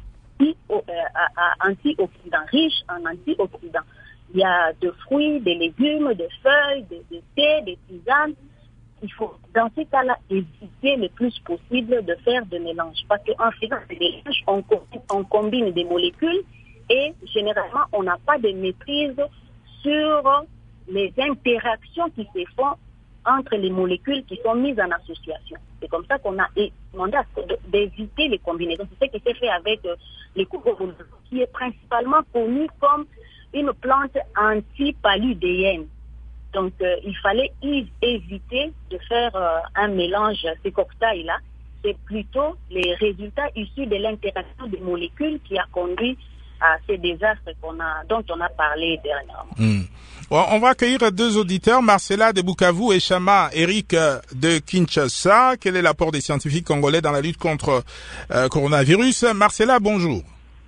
antioxydants, riches en antioxydants. Il y a des fruits, des légumes, des feuilles, des, des thés, des tisanes. Il faut, dans ces cas-là, éviter le plus possible de faire des mélanges. Parce qu'en faisant des mélanges, on, on combine des molécules et généralement, on n'a pas de maîtrise sur les interactions qui se font entre les molécules qui sont mises en association. C'est comme ça qu'on a demandé d'éviter les combinaisons. C'est ce qui s'est fait avec euh, les cocobolos, qui est principalement connu comme une plante antipaludéenne. Donc, euh, il fallait éviter de faire euh, un mélange, ces cocktails-là. C'est plutôt les résultats issus de l'interaction des molécules qui a conduit à ces désastres qu'on a, dont on a parlé dernièrement. Mmh. Bon, on va accueillir deux auditeurs, Marcella de Bukavu et Chama Eric de Kinshasa. Quel est l'apport des scientifiques congolais dans la lutte contre euh, coronavirus? Marcella, bonjour.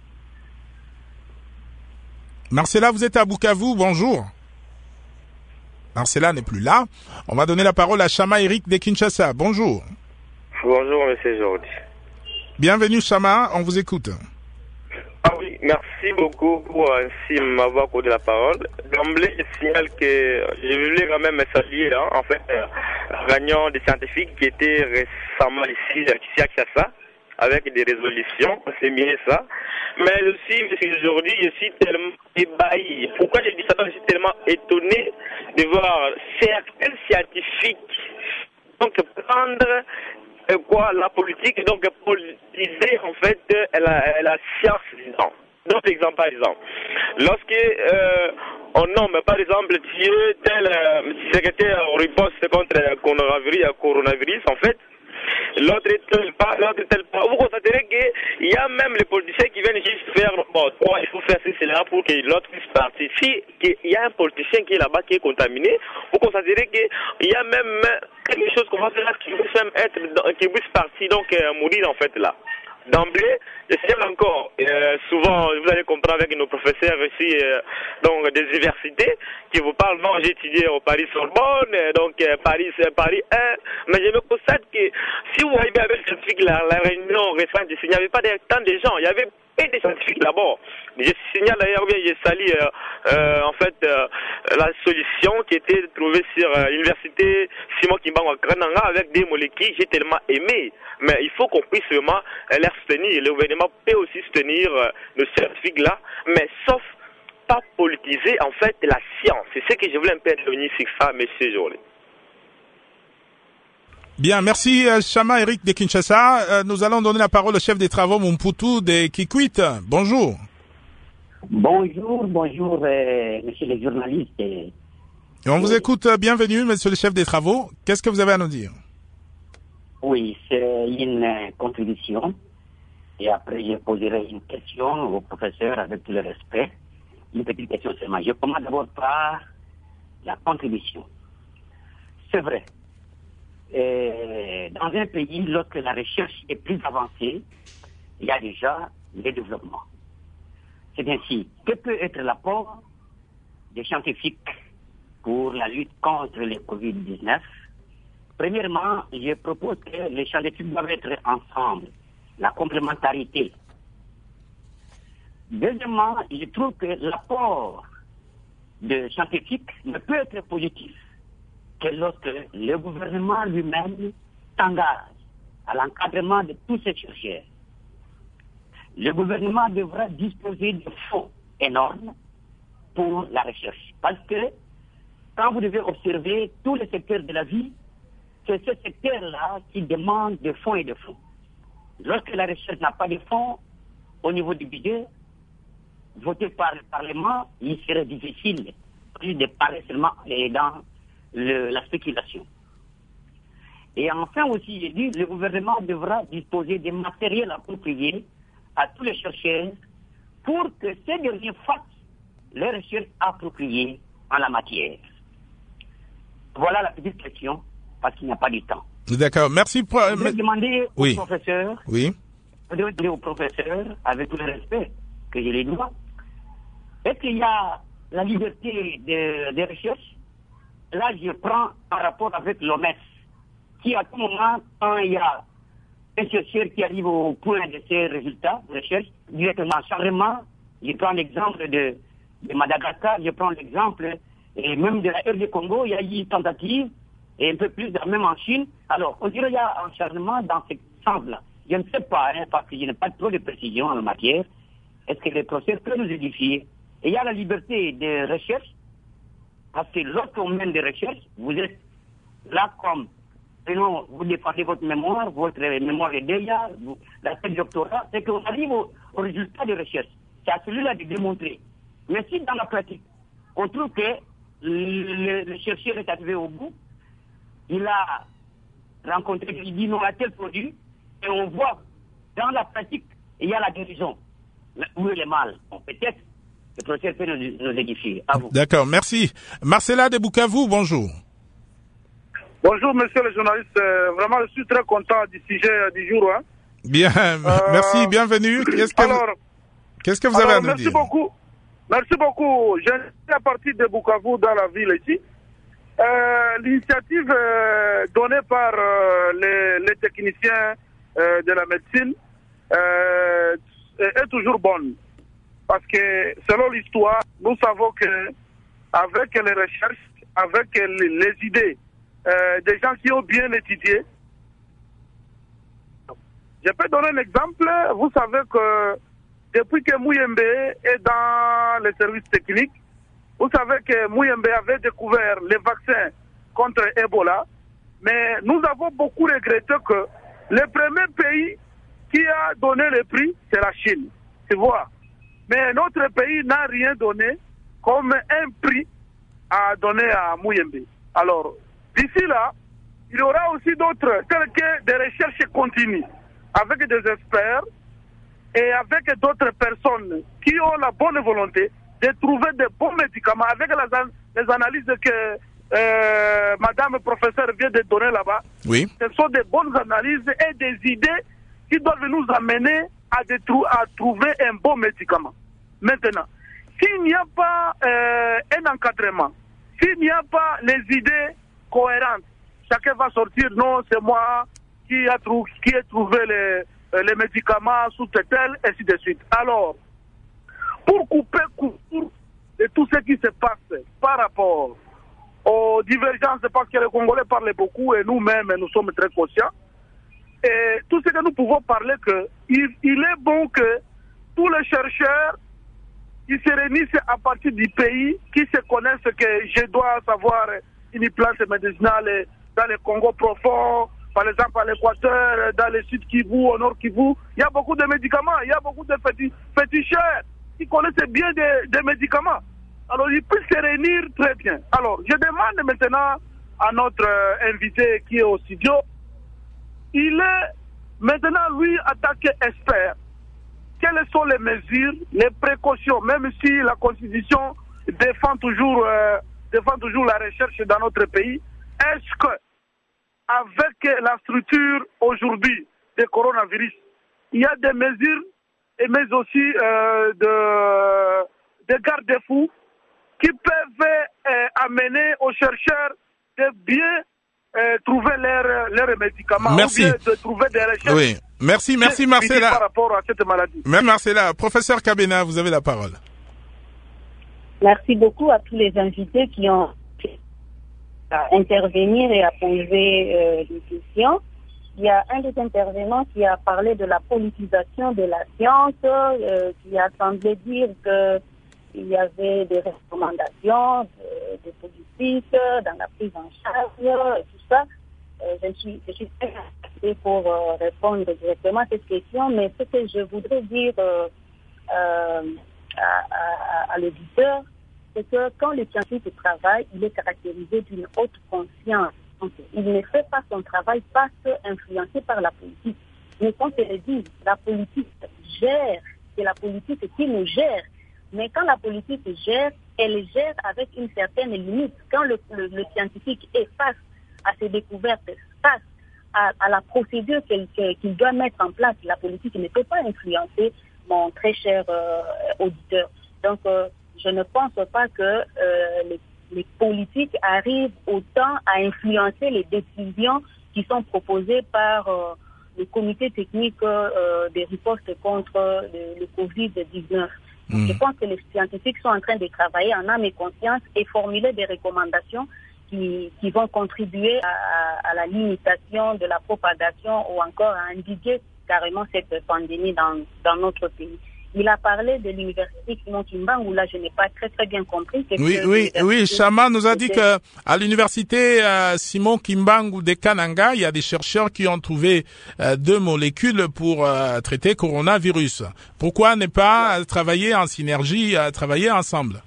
Marcella, vous êtes à Bukavu, bonjour. Marcella n'est plus là. On va donner la parole à Chama Eric de Kinshasa. Bonjour. Bonjour, monsieur Jordi. Bienvenue, Chama, on vous écoute. Ah oui, merci beaucoup pour ainsi m'avoir accordé la parole. D'emblée, je signale que je voulais quand même saluer, hein, en fait, euh, réunion des scientifiques qui était récemment ici, ici à Kinshasa, avec des résolutions, c'est mieux ça. Mais aussi, parce qu'aujourd'hui, je suis tellement ébahi. Pourquoi je dis ça? Je suis tellement étonné de voir certains scientifiques donc prendre euh, quoi la politique, donc politiser en fait la, la science dedans. Donc, exemple par exemple, lorsque euh, on nomme par exemple Dieu tel euh, secrétaire en riposte contre le coronavirus, coronavirus en fait, l'autre tel pas, l'autre tel pas. Vous constaterez qu'il y a même les politiciens qui viennent juste faire, bon, toi, il faut faire ceci, cela pour que l'autre puisse partir. Si il y a un politicien qui est là-bas, qui est contaminé, vous constaterez qu'il y a même quelque chose qu'on va faire qui puisse même être, qui puisse partir, donc euh, mourir en fait là. D'emblée, je sais encore, euh, souvent, vous allez comprendre avec nos professeurs ici, euh, donc des universités, qui vous parlent, non, j'ai étudié au Paris Sorbonne, donc euh, Paris, c'est Paris un, mais je me constate que si vous voyez avec la, la réunion récente ici, il n'y avait pas tant de gens, il y avait et des scientifiques d'abord. Je signale d'ailleurs bien, je salue euh, euh, en fait euh, la solution qui était trouvée sur euh, l'université Simon Kimbangu Grananga avec des molécules, j'ai tellement aimé. Mais il faut qu'on puisse vraiment euh, les soutenir. Le gouvernement peut aussi soutenir euh, nos scientifiques là, mais sauf pas politiser en fait la science. C'est ce que je voulais un peu intervenir sur ça, monsieur Joly. Bien, merci euh, Chama Eric de Kinshasa. Euh, nous allons donner la parole au chef des travaux Mumputu de Kikwit. Bonjour. Bonjour, bonjour, euh, monsieur le journaliste. Et on vous écoute. Bienvenue, monsieur le chef des travaux. Qu'est-ce que vous avez à nous dire? Oui, c'est une contribution. Et après, je poserai une question au professeur avec tout le respect. Une petite question seulement. Je commence d'abord par la contribution. C'est vrai. Et dans un pays, lorsque la recherche est plus avancée, il y a déjà le développement. C'est ainsi. Que peut être l'apport des scientifiques pour la lutte contre le covid dix-neuf? Premièrement, je propose que les scientifiques doivent être ensemble, la complémentarité. Deuxièmement, je trouve que l'apport de scientifiques ne peut être positif que lorsque le gouvernement lui-même s'engage à l'encadrement de tous ces chercheurs. Le gouvernement devra disposer de fonds énormes pour la recherche. Parce que quand vous devez observer tous les secteurs de la vie, c'est ce secteur-là qui demande de fonds et de fonds. Lorsque la recherche n'a pas de fonds, au niveau du budget, voté par le Parlement, il serait difficile de parler seulement dans le, la spéculation. Et enfin aussi, j'ai dit, le gouvernement devra disposer des matériels appropriés à tous les chercheurs pour que ces derniers fassent les recherches appropriées en la matière. Voilà la petite question, parce qu'il n'y a pas de temps. D'accord, merci. Pour... Je vais demander au oui. professeur, oui. je vais demander au professeur, avec tout le respect que je les dois, est-ce qu'il y a la liberté de, de recherche? Là, je prends en rapport avec l'O M S, qui à tout moment, quand il y a un chercheur qui arrive au point de ses résultats de recherche, directement, changement, je prends l'exemple de, de Madagascar, je prends l'exemple, et même de la R D Congo, il y a eu une tentative, et un peu plus, même en Chine. Alors, on dirait qu'il y a un changement dans ce sens-là. Je ne sais pas, hein, parce que je n'ai pas trop de précision en la matière. Est-ce que les procès peuvent nous édifier? Et il y a la liberté de recherche, parce que lorsqu'on mène des recherches, vous êtes là comme, sinon, vous défendez votre mémoire, votre mémoire est déjà, la thèse doctorat, c'est qu'on arrive au, au résultat de recherche. C'est à celui-là de démontrer. Mais si dans la pratique, on trouve que le, le chercheur est arrivé au bout, il a rencontré, il dit non à tel produit, et on voit dans la pratique, il y a la guérison. Où est le mal? Bon, peut-être le professeur peut nous, nous édifier. À vous. D'accord, merci. Marcella de Bukavu, bonjour. Bonjour, monsieur le journaliste. Euh, vraiment, je suis très content du sujet euh, du jour. Hein. Bien, euh, merci, bienvenue. Qu'est-ce que alors, vous, qu'est-ce que vous alors, avez à nous merci dire? Beaucoup. Merci beaucoup. J'ai à partir de Bukavu dans la ville ici. Euh, l'initiative euh, donnée par euh, les, les techniciens euh, de la médecine euh, est toujours bonne. Parce que selon l'histoire, nous savons que avec les recherches, avec les, les idées euh, des gens qui ont bien étudié, je peux donner un exemple. Vous savez que depuis que Muyembe est dans les services techniques, vous savez que Muyembe avait découvert les vaccins contre Ebola, mais nous avons beaucoup regretté que le premier pays qui a donné le prix, c'est la Chine. Tu vois. Mais notre pays n'a rien donné comme un prix à donner à Muyembe. Alors, d'ici là, il y aura aussi d'autres, telles que des recherches continues, avec des experts et avec d'autres personnes qui ont la bonne volonté de trouver de bons médicaments avec les, les analyses que euh, madame professeur vient de donner là-bas. Oui. Ce sont des bonnes analyses et des idées qui doivent nous amener à, de, à trouver un bon médicament. Maintenant, s'il n'y a pas euh, un encadrement, s'il n'y a pas les idées cohérentes, chacun va sortir, non, c'est moi qui a, trou qui a trouvé les, euh, les médicaments sous tutelle, et ainsi de suite. Alors, pour couper court de tout ce qui se passe par rapport aux divergences, parce que les Congolais parlent beaucoup et nous-mêmes, nous sommes très conscients, et tout ce que nous pouvons parler, que il, il est bon que tous les chercheurs ils se réunissent à partir du pays, qui se connaissent, que je dois savoir une plante médicinale dans le Congo profond, par exemple à l'Équateur, dans le sud Kivu, au nord Kivu. Il y a beaucoup de médicaments, il y a beaucoup de féti- féticheurs qui connaissent bien des, des médicaments. Alors ils peuvent se réunir très bien. Alors je demande maintenant à notre euh, invité qui est au studio, il est maintenant lui attaqué expert. Quelles sont les mesures, les précautions, même si la Constitution défend toujours, euh, défend toujours la recherche dans notre pays, est-ce que, avec la structure aujourd'hui du coronavirus, il y a des mesures, et mais aussi euh, de, de garde-fous qui peuvent euh, amener aux chercheurs de bien euh, trouver leurs leur médicaments, Merci. ou bien de trouver des recherches. Oui. Merci, merci Marcella. Par rapport à cette maladie. Même Marcella. Professeur Kabena, vous avez la parole. Merci beaucoup à tous les invités qui ont à intervenir et à poser euh, des questions. Il y a un des intervenants qui a parlé de la politisation de la science, euh, qui a semblé dire qu'il y avait des recommandations, de, des politiques dans la prise en charge, et tout ça. Euh, je suis, je suis très intéressée pour euh, répondre directement à cette question, mais ce que je voudrais dire euh, euh, à, à, à l'auditeur, c'est que quand le scientifique travaille, il est caractérisé d'une haute conscience. Donc, il ne fait pas son travail parce qu'influencé par la politique. Mais quand je le dis, la politique gère, c'est la politique qui nous gère. Mais quand la politique gère, elle gère avec une certaine limite. Quand le, le, le scientifique est face à ses découvertes, face à, à la procédure qu'il qu'il doit mettre en place, la politique ne peut pas influencer mon très cher euh, auditeur. Donc, euh, je ne pense pas que euh, les, les politiques arrivent autant à influencer les décisions qui sont proposées par euh, le comité technique euh, des ripostes contre le, le covid dix-neuf. Mmh. Je pense que les scientifiques sont en train de travailler en âme et conscience et formuler des recommandations qui, qui vont contribuer à, à la limitation de la propagation ou encore à endiguer carrément cette pandémie dans, dans notre pays. Il a parlé de l'université Simon Kimbangu, là je n'ai pas très très bien compris. Oui, oui, oui, Chama nous a dit que à l'université euh, Simon Kimbangu de Kananga, il y a des chercheurs qui ont trouvé euh, deux molécules pour euh, traiter coronavirus. Pourquoi ne pas euh, travailler en synergie, euh, travailler ensemble?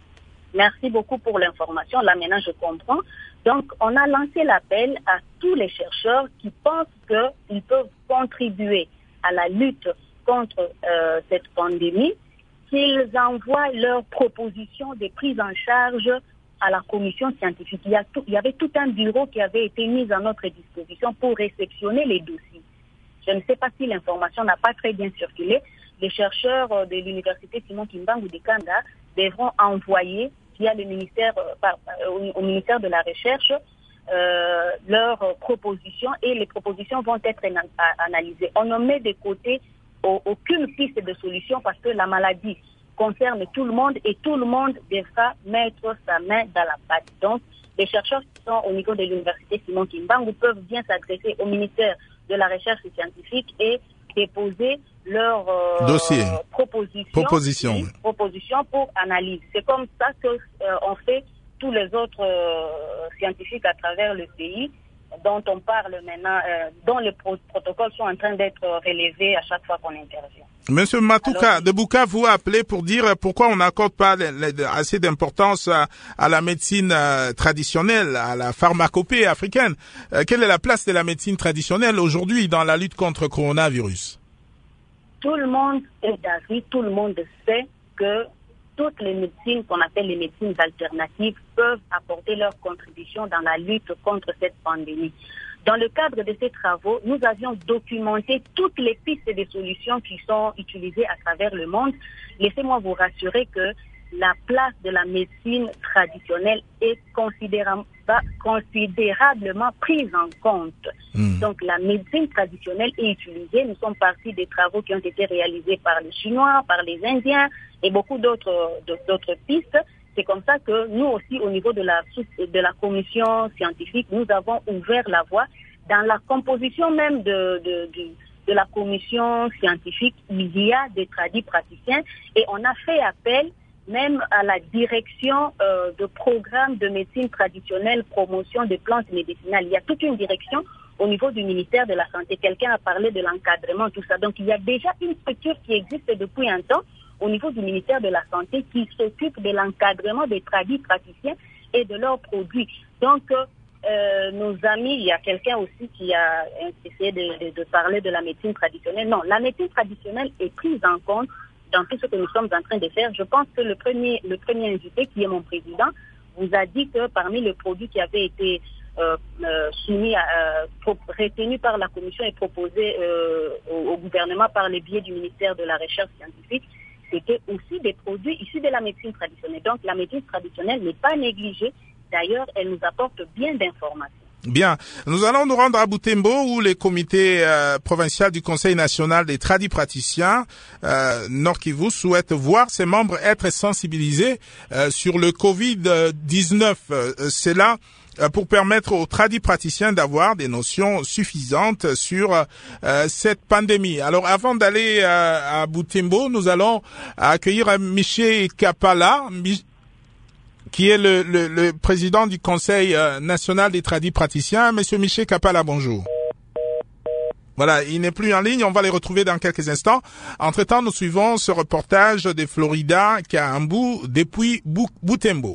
Merci beaucoup pour l'information. Là maintenant je comprends. Donc on a lancé l'appel à tous les chercheurs qui pensent qu'ils peuvent contribuer à la lutte contre euh, cette pandémie, qu'ils envoient leurs propositions de prise en charge à la commission scientifique. Il y, a tout, il y avait tout un bureau qui avait été mis à notre disposition pour réceptionner les dossiers. Je ne sais pas si l'information n'a pas très bien circulé. Les chercheurs de l'université Simon Kimbangu de Kanda devront envoyer via le ministère, euh, au ministère de la Recherche euh, leurs propositions et les propositions vont être analysées. On en met de côté aucune piste de solution parce que la maladie concerne tout le monde et tout le monde devra mettre sa main dans la pâte. Donc, les chercheurs qui sont au niveau de l'université Simon Kimbangu peuvent bien s'adresser au ministère de la Recherche scientifique et déposer leurs euh, dossier, propositions, proposition, oui, propositions pour analyse. C'est comme ça que euh, on fait tous les autres euh, scientifiques à travers le pays, dont on parle maintenant, euh, dont les pro protocoles sont en train d'être relevés à chaque fois qu'on intervient. Monsieur Matuka Alors, de Buka, vous appelez pour dire pourquoi on n'accorde pas les, les, assez d'importance à, à la médecine euh, traditionnelle, à la pharmacopée africaine. Euh, quelle est la place de la médecine traditionnelle aujourd'hui dans la lutte contre le coronavirus? Tout le monde est d'avis, tout le monde sait que toutes les médecines qu'on appelle les médecines alternatives peuvent apporter leur contribution dans la lutte contre cette pandémie. Dans le cadre de ces travaux, nous avions documenté toutes les pistes de solutions qui sont utilisées à travers le monde. Laissez-moi vous rassurer que la place de la médecine traditionnelle est considérable, considérablement prise en compte. Mmh. Donc la médecine traditionnelle est utilisée. Nous sommes partis des travaux qui ont été réalisés par les Chinois, par les Indiens et beaucoup d'autres d'autres pistes. C'est comme ça que nous aussi, au niveau de la, de la commission scientifique, nous avons ouvert la voie. Dans la composition même de, de, de, de la commission scientifique, il y a des tradis praticiens et on a fait appel même à la direction euh, de programme de médecine traditionnelle, promotion des plantes médicinales. Il y a toute une direction au niveau du ministère de la Santé. Quelqu'un a parlé de l'encadrement, tout ça. Donc il y a déjà une structure qui existe depuis un temps au niveau du ministère de la Santé qui s'occupe de l'encadrement des tradis praticiens et de leurs produits. Donc, euh, nos amis, il y a quelqu'un aussi qui a essayé de, de, de parler de la médecine traditionnelle. Non, la médecine traditionnelle est prise en compte dans tout ce que nous sommes en train de faire. Je pense que le premier, le premier invité, qui est mon président, vous a dit que parmi les produits qui avaient été euh, euh, soumis, à, euh, retenus par la commission et proposés euh, au, au gouvernement par le biais du ministère de la Recherche scientifique, c'était aussi des produits issus de la médecine traditionnelle. Donc la médecine traditionnelle n'est pas négligée. D'ailleurs, elle nous apporte bien d'informations. Bien. Nous allons nous rendre à Butembo où les comités euh, provinciaux du Conseil national des tradis praticiens euh, Nord Kivu souhaitent voir ses membres être sensibilisés euh, sur le covid dix-neuf. Euh, c'est là pour permettre aux tradis praticiens d'avoir des notions suffisantes sur euh, cette pandémie. Alors, avant d'aller euh, à Butembo, nous allons accueillir Michel Kapala, qui est le, le, le président du Conseil euh, national des tradis praticiens. Monsieur Michel Kapala, bonjour. Voilà, il n'est plus en ligne, on va les retrouver dans quelques instants. Entre-temps, nous suivons ce reportage de Florida Kahambu depuis Butembo.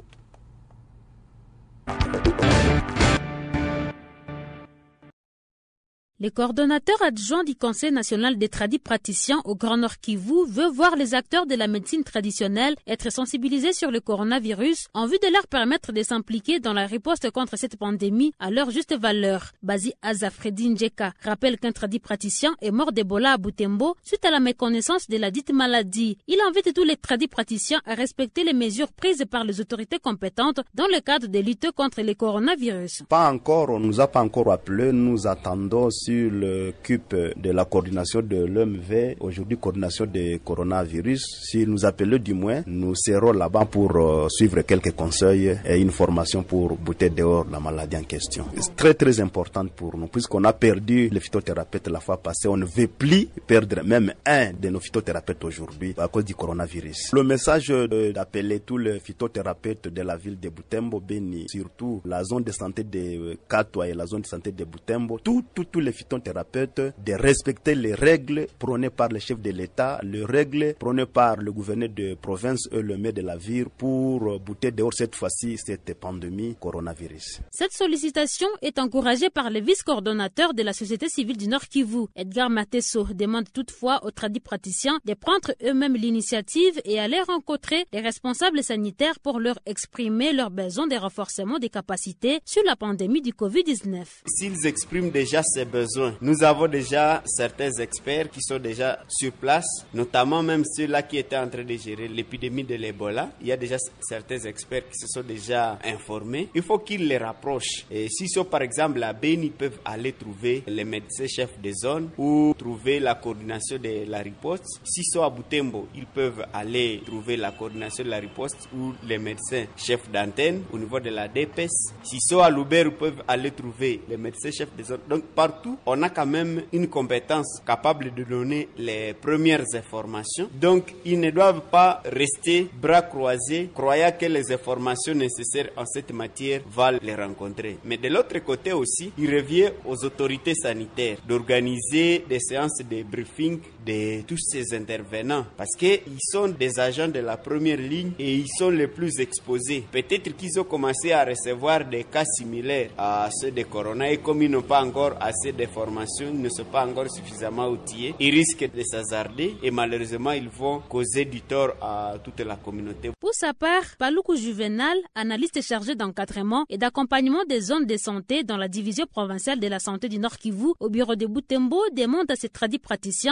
Le coordonnateur adjoint du Conseil national des tradis praticiens au Grand Nord Kivu veut voir les acteurs de la médecine traditionnelle être sensibilisés sur le coronavirus en vue de leur permettre de s'impliquer dans la riposte contre cette pandémie à leur juste valeur. Bazi Azafredi Njeka rappelle qu'un tradit praticien est mort d'Ebola à Butembo suite à la méconnaissance de la dite maladie. Il invite tous les tradis praticiens à respecter les mesures prises par les autorités compétentes dans le cadre de lutte contre le coronavirus. Pas encore, on nous a pas encore appelé, nous attendons sur le C U P de la coordination de l'O M V, aujourd'hui coordination des coronavirus. Si nous appelons du moins, nous serons là-bas pour euh, suivre quelques conseils et une formation pour bouter dehors la maladie en question. C'est très très important pour nous, puisqu'on a perdu les phytothérapeutes la fois passée. On ne veut plus perdre même un de nos phytothérapeutes aujourd'hui à cause du coronavirus. Le message d'appeler tous les phytothérapeutes de la ville de Butembo, Beni, surtout la zone de santé de Katwa et la zone de santé de Butembo, tous tout, tout les phytothérapeutes de respecter les règles prônées par le chef de l'État, les règles prônées par le gouverneur de province et le maire de la ville pour bouter dehors cette fois-ci cette pandémie coronavirus. Cette sollicitation est encouragée par le vice-coordonnateur de la société civile du Nord Kivu. Edgar Matesso demande toutefois aux tradis praticiens de prendre eux-mêmes l'initiative et aller rencontrer les responsables sanitaires pour leur exprimer leurs besoins de renforcement des capacités sur la pandémie du covid dix-neuf. S'ils expriment déjà ces besoins, nous avons déjà certains experts qui sont déjà sur place, notamment même ceux-là qui étaient en train de gérer l'épidémie de l'Ebola. Il y a déjà certains experts qui se sont déjà informés. Il faut qu'ils les rapprochent. Et s'ils sont par exemple à Beni, ils peuvent aller trouver les médecins chefs de zone ou trouver la coordination de la riposte. S'ils sont à Butembo, ils peuvent aller trouver la coordination de la riposte ou les médecins chefs d'antenne au niveau de la D P S. S'ils sont à Lubero, ils peuvent aller trouver les médecins chefs de zone. Donc partout, on a quand même une compétence capable de donner les premières informations. Donc, ils ne doivent pas rester bras croisés, croyant que les informations nécessaires en cette matière vont les rencontrer. Mais de l'autre côté aussi, il revient aux autorités sanitaires d'organiser des séances de briefing de tous ces intervenants parce qu'ils sont des agents de la première ligne et ils sont les plus exposés. Peut-être qu'ils ont commencé à recevoir des cas similaires à ceux de Corona et comme ils n'ont pas encore assez d'informations, ils ne sont pas encore suffisamment outillés, ils risquent de s'hasarder et malheureusement ils vont causer du tort à toute la communauté. Pour sa part, Paluku Juvenal, analyste chargé d'encadrement et d'accompagnement des zones de santé dans la division provinciale de la santé du Nord Kivu au bureau de Butembo, demande à ces tradis praticiens de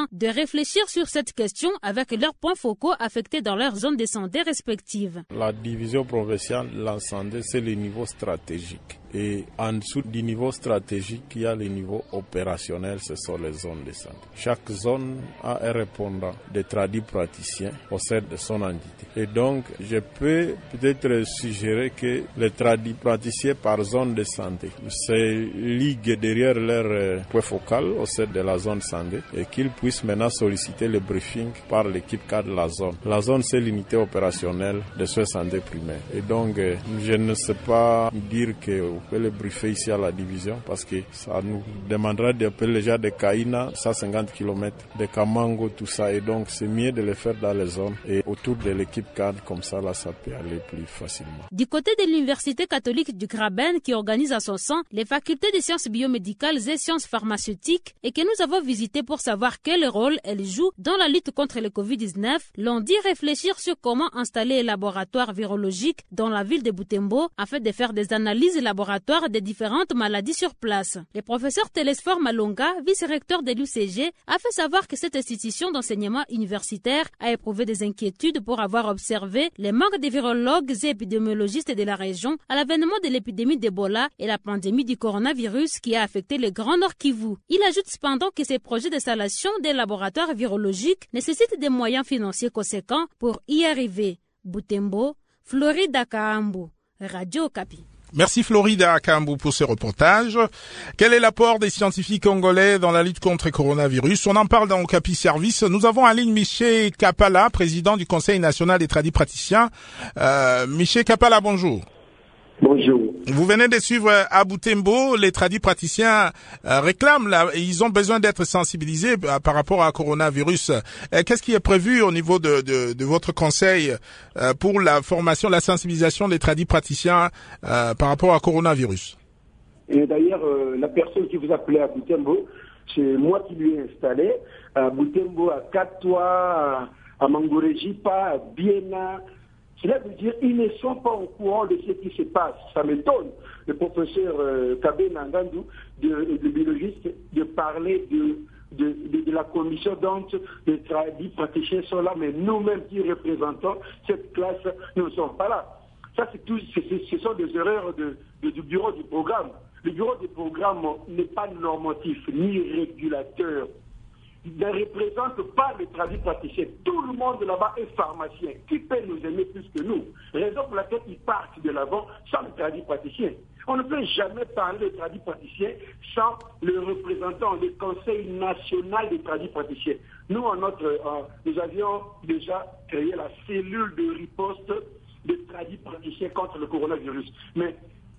réfléchir sur cette question avec leurs points focaux affectés dans leurs zones de santé respectives. La division provinciale de la santé, c'est le niveau stratégique. Et en dessous du niveau stratégique, il y a le niveau opérationnel, ce sont les zones de santé. Chaque zone a un répondant de tradis praticiens au sein de son entité. Et donc, je peux peut-être suggérer que les tradis praticiens par zone de santé se liguent derrière leur point focal au sein de la zone santé et qu'ils puissent maintenant solliciter le briefing par l'équipe cadre de la zone. La zone, c'est l'unité opérationnelle de soins santé primaires. Et donc, je ne sais pas dire que peut le briefer ici à la division parce que ça nous demandera d'appeler les gens de Kaina, cent cinquante kilomètres, de Kamango, tout ça. Et donc, c'est mieux de le faire dans les zones et autour de l'équipe cadre, comme ça, là, ça peut aller plus facilement. Du côté de l'Université catholique du Graben, qui organise à son sein les facultés de sciences biomédicales et sciences pharmaceutiques et que nous avons visité pour savoir quel rôle elles jouent dans la lutte contre le covid dix-neuf, l'on dit réfléchir sur comment installer un laboratoire virologique dans la ville de Butembo afin de faire des analyses laboratoires des différentes maladies sur place. Le professeur Télésphore Malonga, vice-recteur de l'U C G, a fait savoir que cette institution d'enseignement universitaire a éprouvé des inquiétudes pour avoir observé les manques de virologues et épidémiologistes de la région à l'avènement de l'épidémie d'Ebola et la pandémie du coronavirus qui a affecté le Grand Nord Kivu. Il ajoute cependant que ces projets d'installation des laboratoires virologiques nécessitent des moyens financiers conséquents pour y arriver. Butembo, Florida Kaambu, Radio Okapi. Merci Florida Kambu pour ce reportage. Quel est l'apport des scientifiques congolais dans la lutte contre le coronavirus? On en parle dans Okapi Service. Nous avons en ligne Miché Kapala, président du Conseil national des tradis praticiens. Euh, Miché Kapala, bonjour. Bonjour. Vous venez de suivre à Butembo, les tradis praticiens euh, réclament, là, ils ont besoin d'être sensibilisés euh, par rapport à coronavirus. Euh, qu'est-ce qui est prévu au niveau de, de, de votre conseil euh, pour la formation, la sensibilisation des tradis praticiens euh, par rapport à coronavirus? Et d'ailleurs, euh, la personne qui vous appelait à Butembo, c'est moi qui lui ai installé à Butembo, à Katwa, à, à Mangorejipa, à Biena. Cela veut dire qu'ils ne sont pas au courant de ce qui se passe. Ça m'étonne, le professeur euh, Kabe Nangandou, de, de biologiste, de parler de, de, de, de la commission dont les tradis praticiens sont là, mais nous-mêmes qui représentons cette classe, nous ne sommes pas là. Ça, c'est tout, c'est, c'est, ce sont des erreurs de, de, du bureau du programme. Le bureau du programme n'est pas normatif ni régulateur. Il ne représente pas les tradis praticiens. Tout le monde là-bas est pharmacien. Qui peut nous aimer plus que nous? Raison pour laquelle ils partent de l'avant sans les tradis praticiens. On ne peut jamais parler de tradis praticiens sans le représentant du Conseil national des tradis praticiens. Nous, en notre, euh, nous avions déjà créé la cellule de riposte des tradis praticiens contre le coronavirus. Mais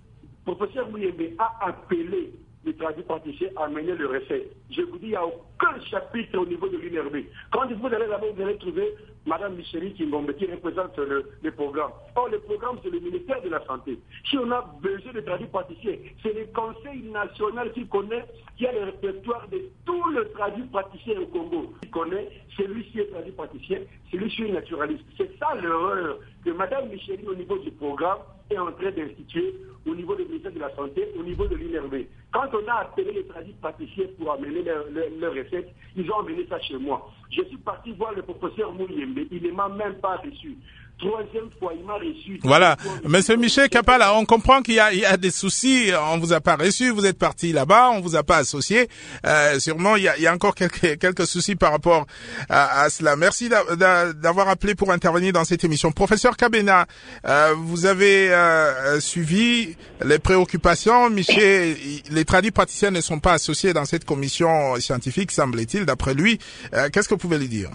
le professeur Mouyembe a appelé les tradis praticiens à mener le recette. Je vous dis, il n'y a aucun chapitre au niveau de l'U N R B. Quand vous allez là-bas, vous allez trouver Mme Micheli Kingombe qui représente le, le programme. Or, le programme, c'est le ministère de la Santé. Si on a besoin de tradis praticiens, c'est le Conseil national qui connaît, qui a le répertoire de tous les tradis praticiens au Congo. Qui connaît, celui-ci est tradit praticien, celui-ci est naturaliste. C'est ça l'erreur que Mme Micheli, au niveau du programme, est en train d'instituer au niveau du ministère de la Santé, au niveau de l'U N R B. Quand on a appelé les tradis praticiens pour amener leurs leur, leur recettes, ils ont amené ça chez moi. Je suis parti voir le professeur Mouyembe, il ne m'a même pas reçu. Troisième fois, il m'a reçu. Voilà. Monsieur Michel Kapala, on comprend qu'il y a, il y a des soucis. On vous a pas reçu. Vous êtes parti là-bas. On vous a pas associé. Euh, sûrement, il y a, il y a encore quelques, quelques soucis par rapport à, à cela. Merci d'avoir appelé pour intervenir dans cette émission. Professeur Kabena, euh, vous avez euh, suivi les préoccupations. Michel, les tradis praticiens ne sont pas associés dans cette commission scientifique, semble-t-il, d'après lui. Euh, qu'est-ce que vous pouvez lui dire?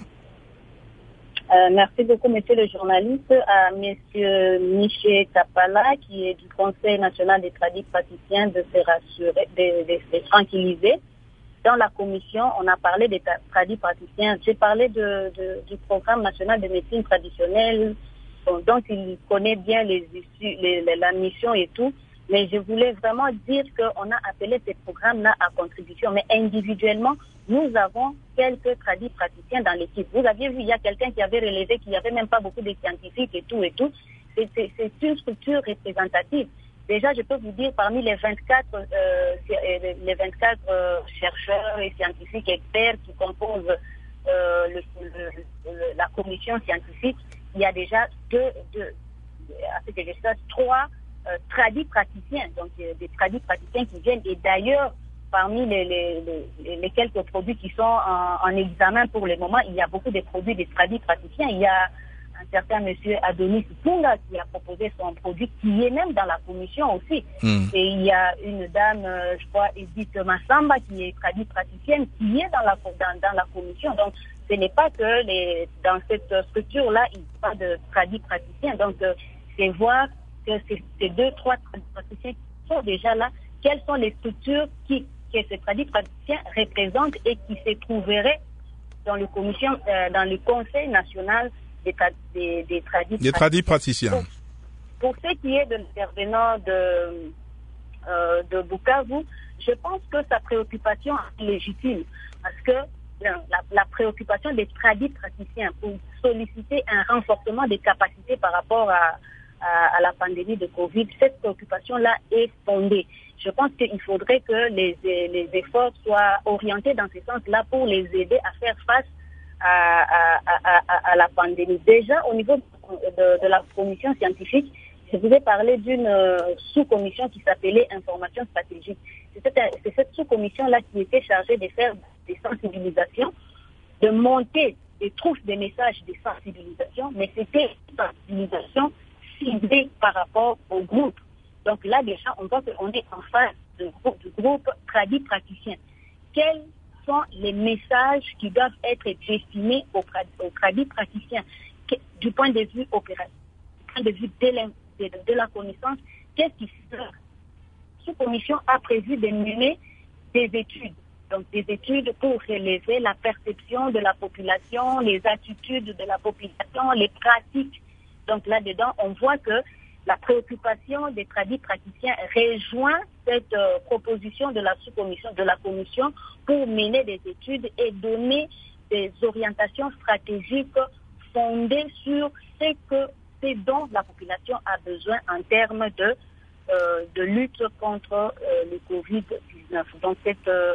Euh, merci beaucoup, monsieur le journaliste, à monsieur Michel Kapala, qui est du Conseil national des tradis praticiens, de se rassurer, de, de se tranquilliser. Dans la commission, on a parlé des tradis praticiens. J'ai parlé de, de, du programme national de médecine traditionnelle, dont il connaît bien les issues, les, les, la mission et tout. Mais je voulais vraiment dire qu'on a appelé ces programmes-là à contribution. Mais individuellement, nous avons quelques tradis praticiens dans l'équipe. Vous aviez vu, il y a quelqu'un qui avait relevé qu'il n'y avait même pas beaucoup de scientifiques et tout et tout. C'est, c'est, c'est une structure représentative. Déjà, je peux vous dire, parmi les vingt-quatre, euh, les vingt-quatre euh, chercheurs et scientifiques experts qui composent euh, le, le, le, la commission scientifique, il y a déjà deux, deux à ce que je sache, trois euh, tradis praticiens, donc euh, des tradis praticiens qui viennent. Et d'ailleurs, parmi les, les, les, les quelques produits qui sont en, en examen pour le moment, il y a beaucoup de produits des tradis praticiens. Il y a un certain monsieur Adonis Punga qui a proposé son produit, qui est même dans la commission aussi. Mm. Et il y a une dame, euh, je crois, Edith Massamba, qui est tradit praticienne, qui est dans la, dans, dans la commission. Donc, ce n'est pas que les, dans cette structure-là, il n'y a pas de tradit praticiens. Donc, euh, c'est voir que ces, ces deux, trois tradis praticiens qui sont déjà là, quelles sont les structures qui, que ces tradis praticiens représentent et qui se trouveraient dans le commission, euh, dans le Conseil national des, des, des tradis des tradis praticiens. Pour, pour ce qui est de l'intervenant de, euh, de Bukavu, je pense que sa préoccupation est légitime parce que la, la préoccupation des tradis praticiens pour solliciter un renforcement des capacités par rapport à, à, à la pandémie de Covid, cette préoccupation-là est fondée. Je pense qu'il faudrait que les, les efforts soient orientés dans ce sens-là pour les aider à faire face à, à, à, à la pandémie. Déjà, au niveau de, de la commission scientifique, je vous ai parlé d'une euh, sous-commission qui s'appelait Information stratégique. C'est cette, c'est cette sous-commission-là qui était chargée de faire des sensibilisations, de monter des trousses de messages de sensibilisation, mais c'était une sensibilisation ciblée par rapport au groupe. Donc là, déjà, on voit qu'on est en face du groupe, du groupe tradis praticiens. Quels sont les messages qui doivent être destinés aux, aux tradis praticiens du point de vue opérationnel, du point de vue de, de, de la connaissance? Qu'est-ce qui se passe? Cette commission a prévu de mener des études. Donc des études pour relever la perception de la population, les attitudes de la population, les pratiques. Donc là-dedans, on voit que la préoccupation des tradis praticiens rejoint cette euh, proposition de la sous-commission, de la commission pour mener des études et donner des orientations stratégiques fondées sur ce que, ce dont la population a besoin en termes de, euh, de lutte contre euh, le covid dix-neuf. Donc cette, euh,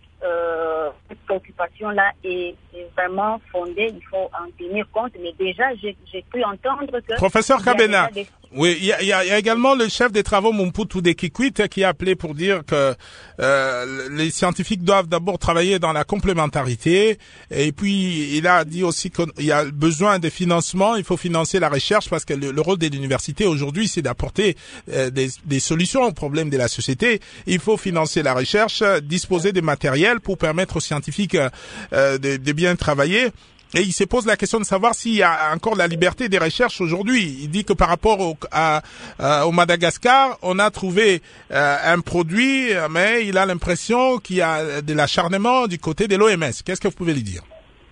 euh, cette préoccupation-là est, est vraiment fondée, il faut en tenir compte, mais déjà j'ai, j'ai pu entendre que... Professeur Kabena, des... oui, il y a, y, a, y a également le chef des travaux Mumputu de Kikwit qui a appelé pour dire que euh, les scientifiques doivent d'abord travailler dans la complémentarité, et puis il a dit aussi qu'il y a besoin de financement, il faut financer la recherche parce que le, le rôle de l'université aujourd'hui c'est d'apporter euh, des, des solutions aux problèmes de la société. Il faut financer la recherche, disposer des matériels pour permettre aux scientifiques euh, de, de bien travailler. Et il se pose la question de savoir s'il y a encore la liberté des recherches aujourd'hui. Il dit que par rapport au, à, à, au Madagascar, on a trouvé euh, un produit, mais il a l'impression qu'il y a de l'acharnement du côté de l'O M S. Qu'est-ce que vous pouvez lui dire?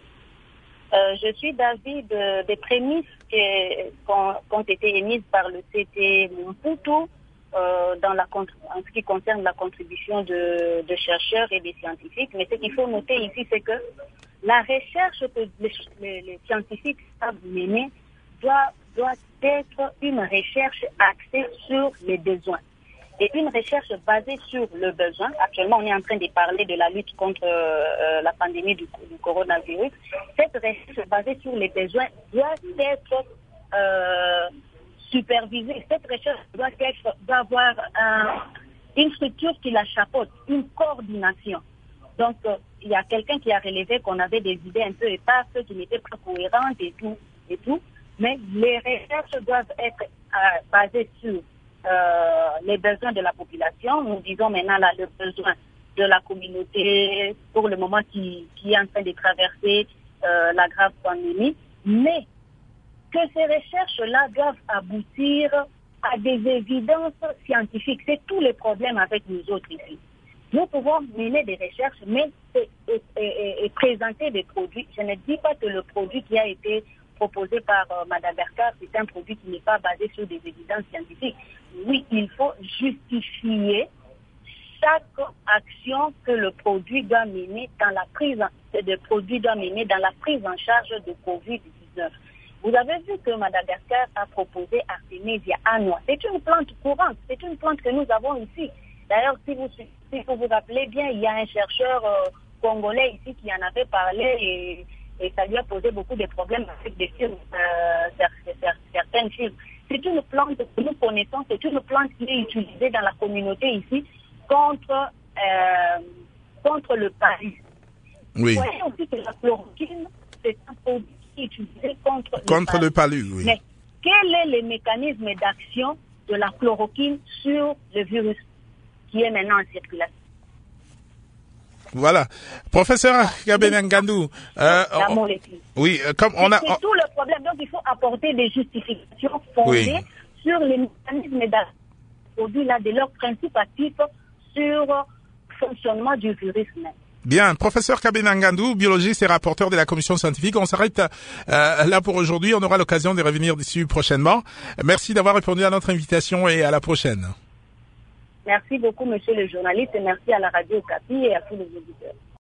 euh, Je suis d'avis de, des prémices qui ont été émises par le C T Mumputu euh, dans la, en ce qui concerne la contribution de, de chercheurs et des scientifiques. Mais ce qu'il faut noter ici, c'est que la recherche que les, les, les scientifiques savent mener doit, doit être une recherche axée sur les besoins. Et une recherche basée sur le besoin. Actuellement, on est en train de parler de la lutte contre euh, la pandémie du, du coronavirus. Cette recherche basée sur les besoins doit être euh, supervisée. Cette recherche doit, être, doit avoir un, une structure qui la chapeaute, une coordination. Donc, euh, il y a quelqu'un qui a relevé qu'on avait des idées un peu éparses, qui n'étaient pas cohérentes et tout, et tout. Mais les recherches doivent être euh, basées sur euh, les besoins de la population. Nous disons maintenant là le besoin de la communauté pour le moment qui, qui est en train de traverser euh, la grave pandémie. Mais que ces recherches-là doivent aboutir à des évidences scientifiques. C'est tous les problèmes avec nous autres ici. Nous pouvons mener des recherches, mais et, et, et, et présenter des produits. Je ne dis pas que le produit qui a été proposé par euh, Madagascar, c'est un produit qui n'est pas basé sur des évidences scientifiques. Oui, il faut justifier chaque action que le produit doit mener dans la prise en, le produit doit mener dans la prise en charge de covid dix-neuf. Vous avez vu que Madagascar a proposé Artemisia annua. C'est une plante courante, c'est une plante que nous avons ici. D'ailleurs, si vous, si vous vous rappelez bien, il y a un chercheur euh, congolais ici qui en avait parlé et et ça lui a posé beaucoup de problèmes avec des firmes, euh, certaines firmes. C'est une plante que nous connaissons, c'est une plante qui est utilisée dans la communauté ici contre, euh, contre le palu. Oui. Vous voyez aussi que la chloroquine, c'est un produit qui est utilisé contre, contre le palu. Le palu, oui. Mais quel est le mécanisme d'action de la chloroquine sur le virus qui est maintenant en circulation? Voilà. Professeur Kabengandou, euh, la molécule. Oui, comme on a... C'est tout le problème. Donc, il faut apporter des justifications fondées oui. sur les mécanismes d'action produits-là, de leurs principes actifs sur le fonctionnement du virus même. Bien, professeur Kabengandou, biologiste et rapporteur de la commission scientifique. On s'arrête euh, là pour aujourd'hui. On aura l'occasion de revenir dessus prochainement. Merci d'avoir répondu à notre invitation et à la prochaine. Merci beaucoup, monsieur le journaliste, et merci à la radio Okapi et à tous les auditeurs.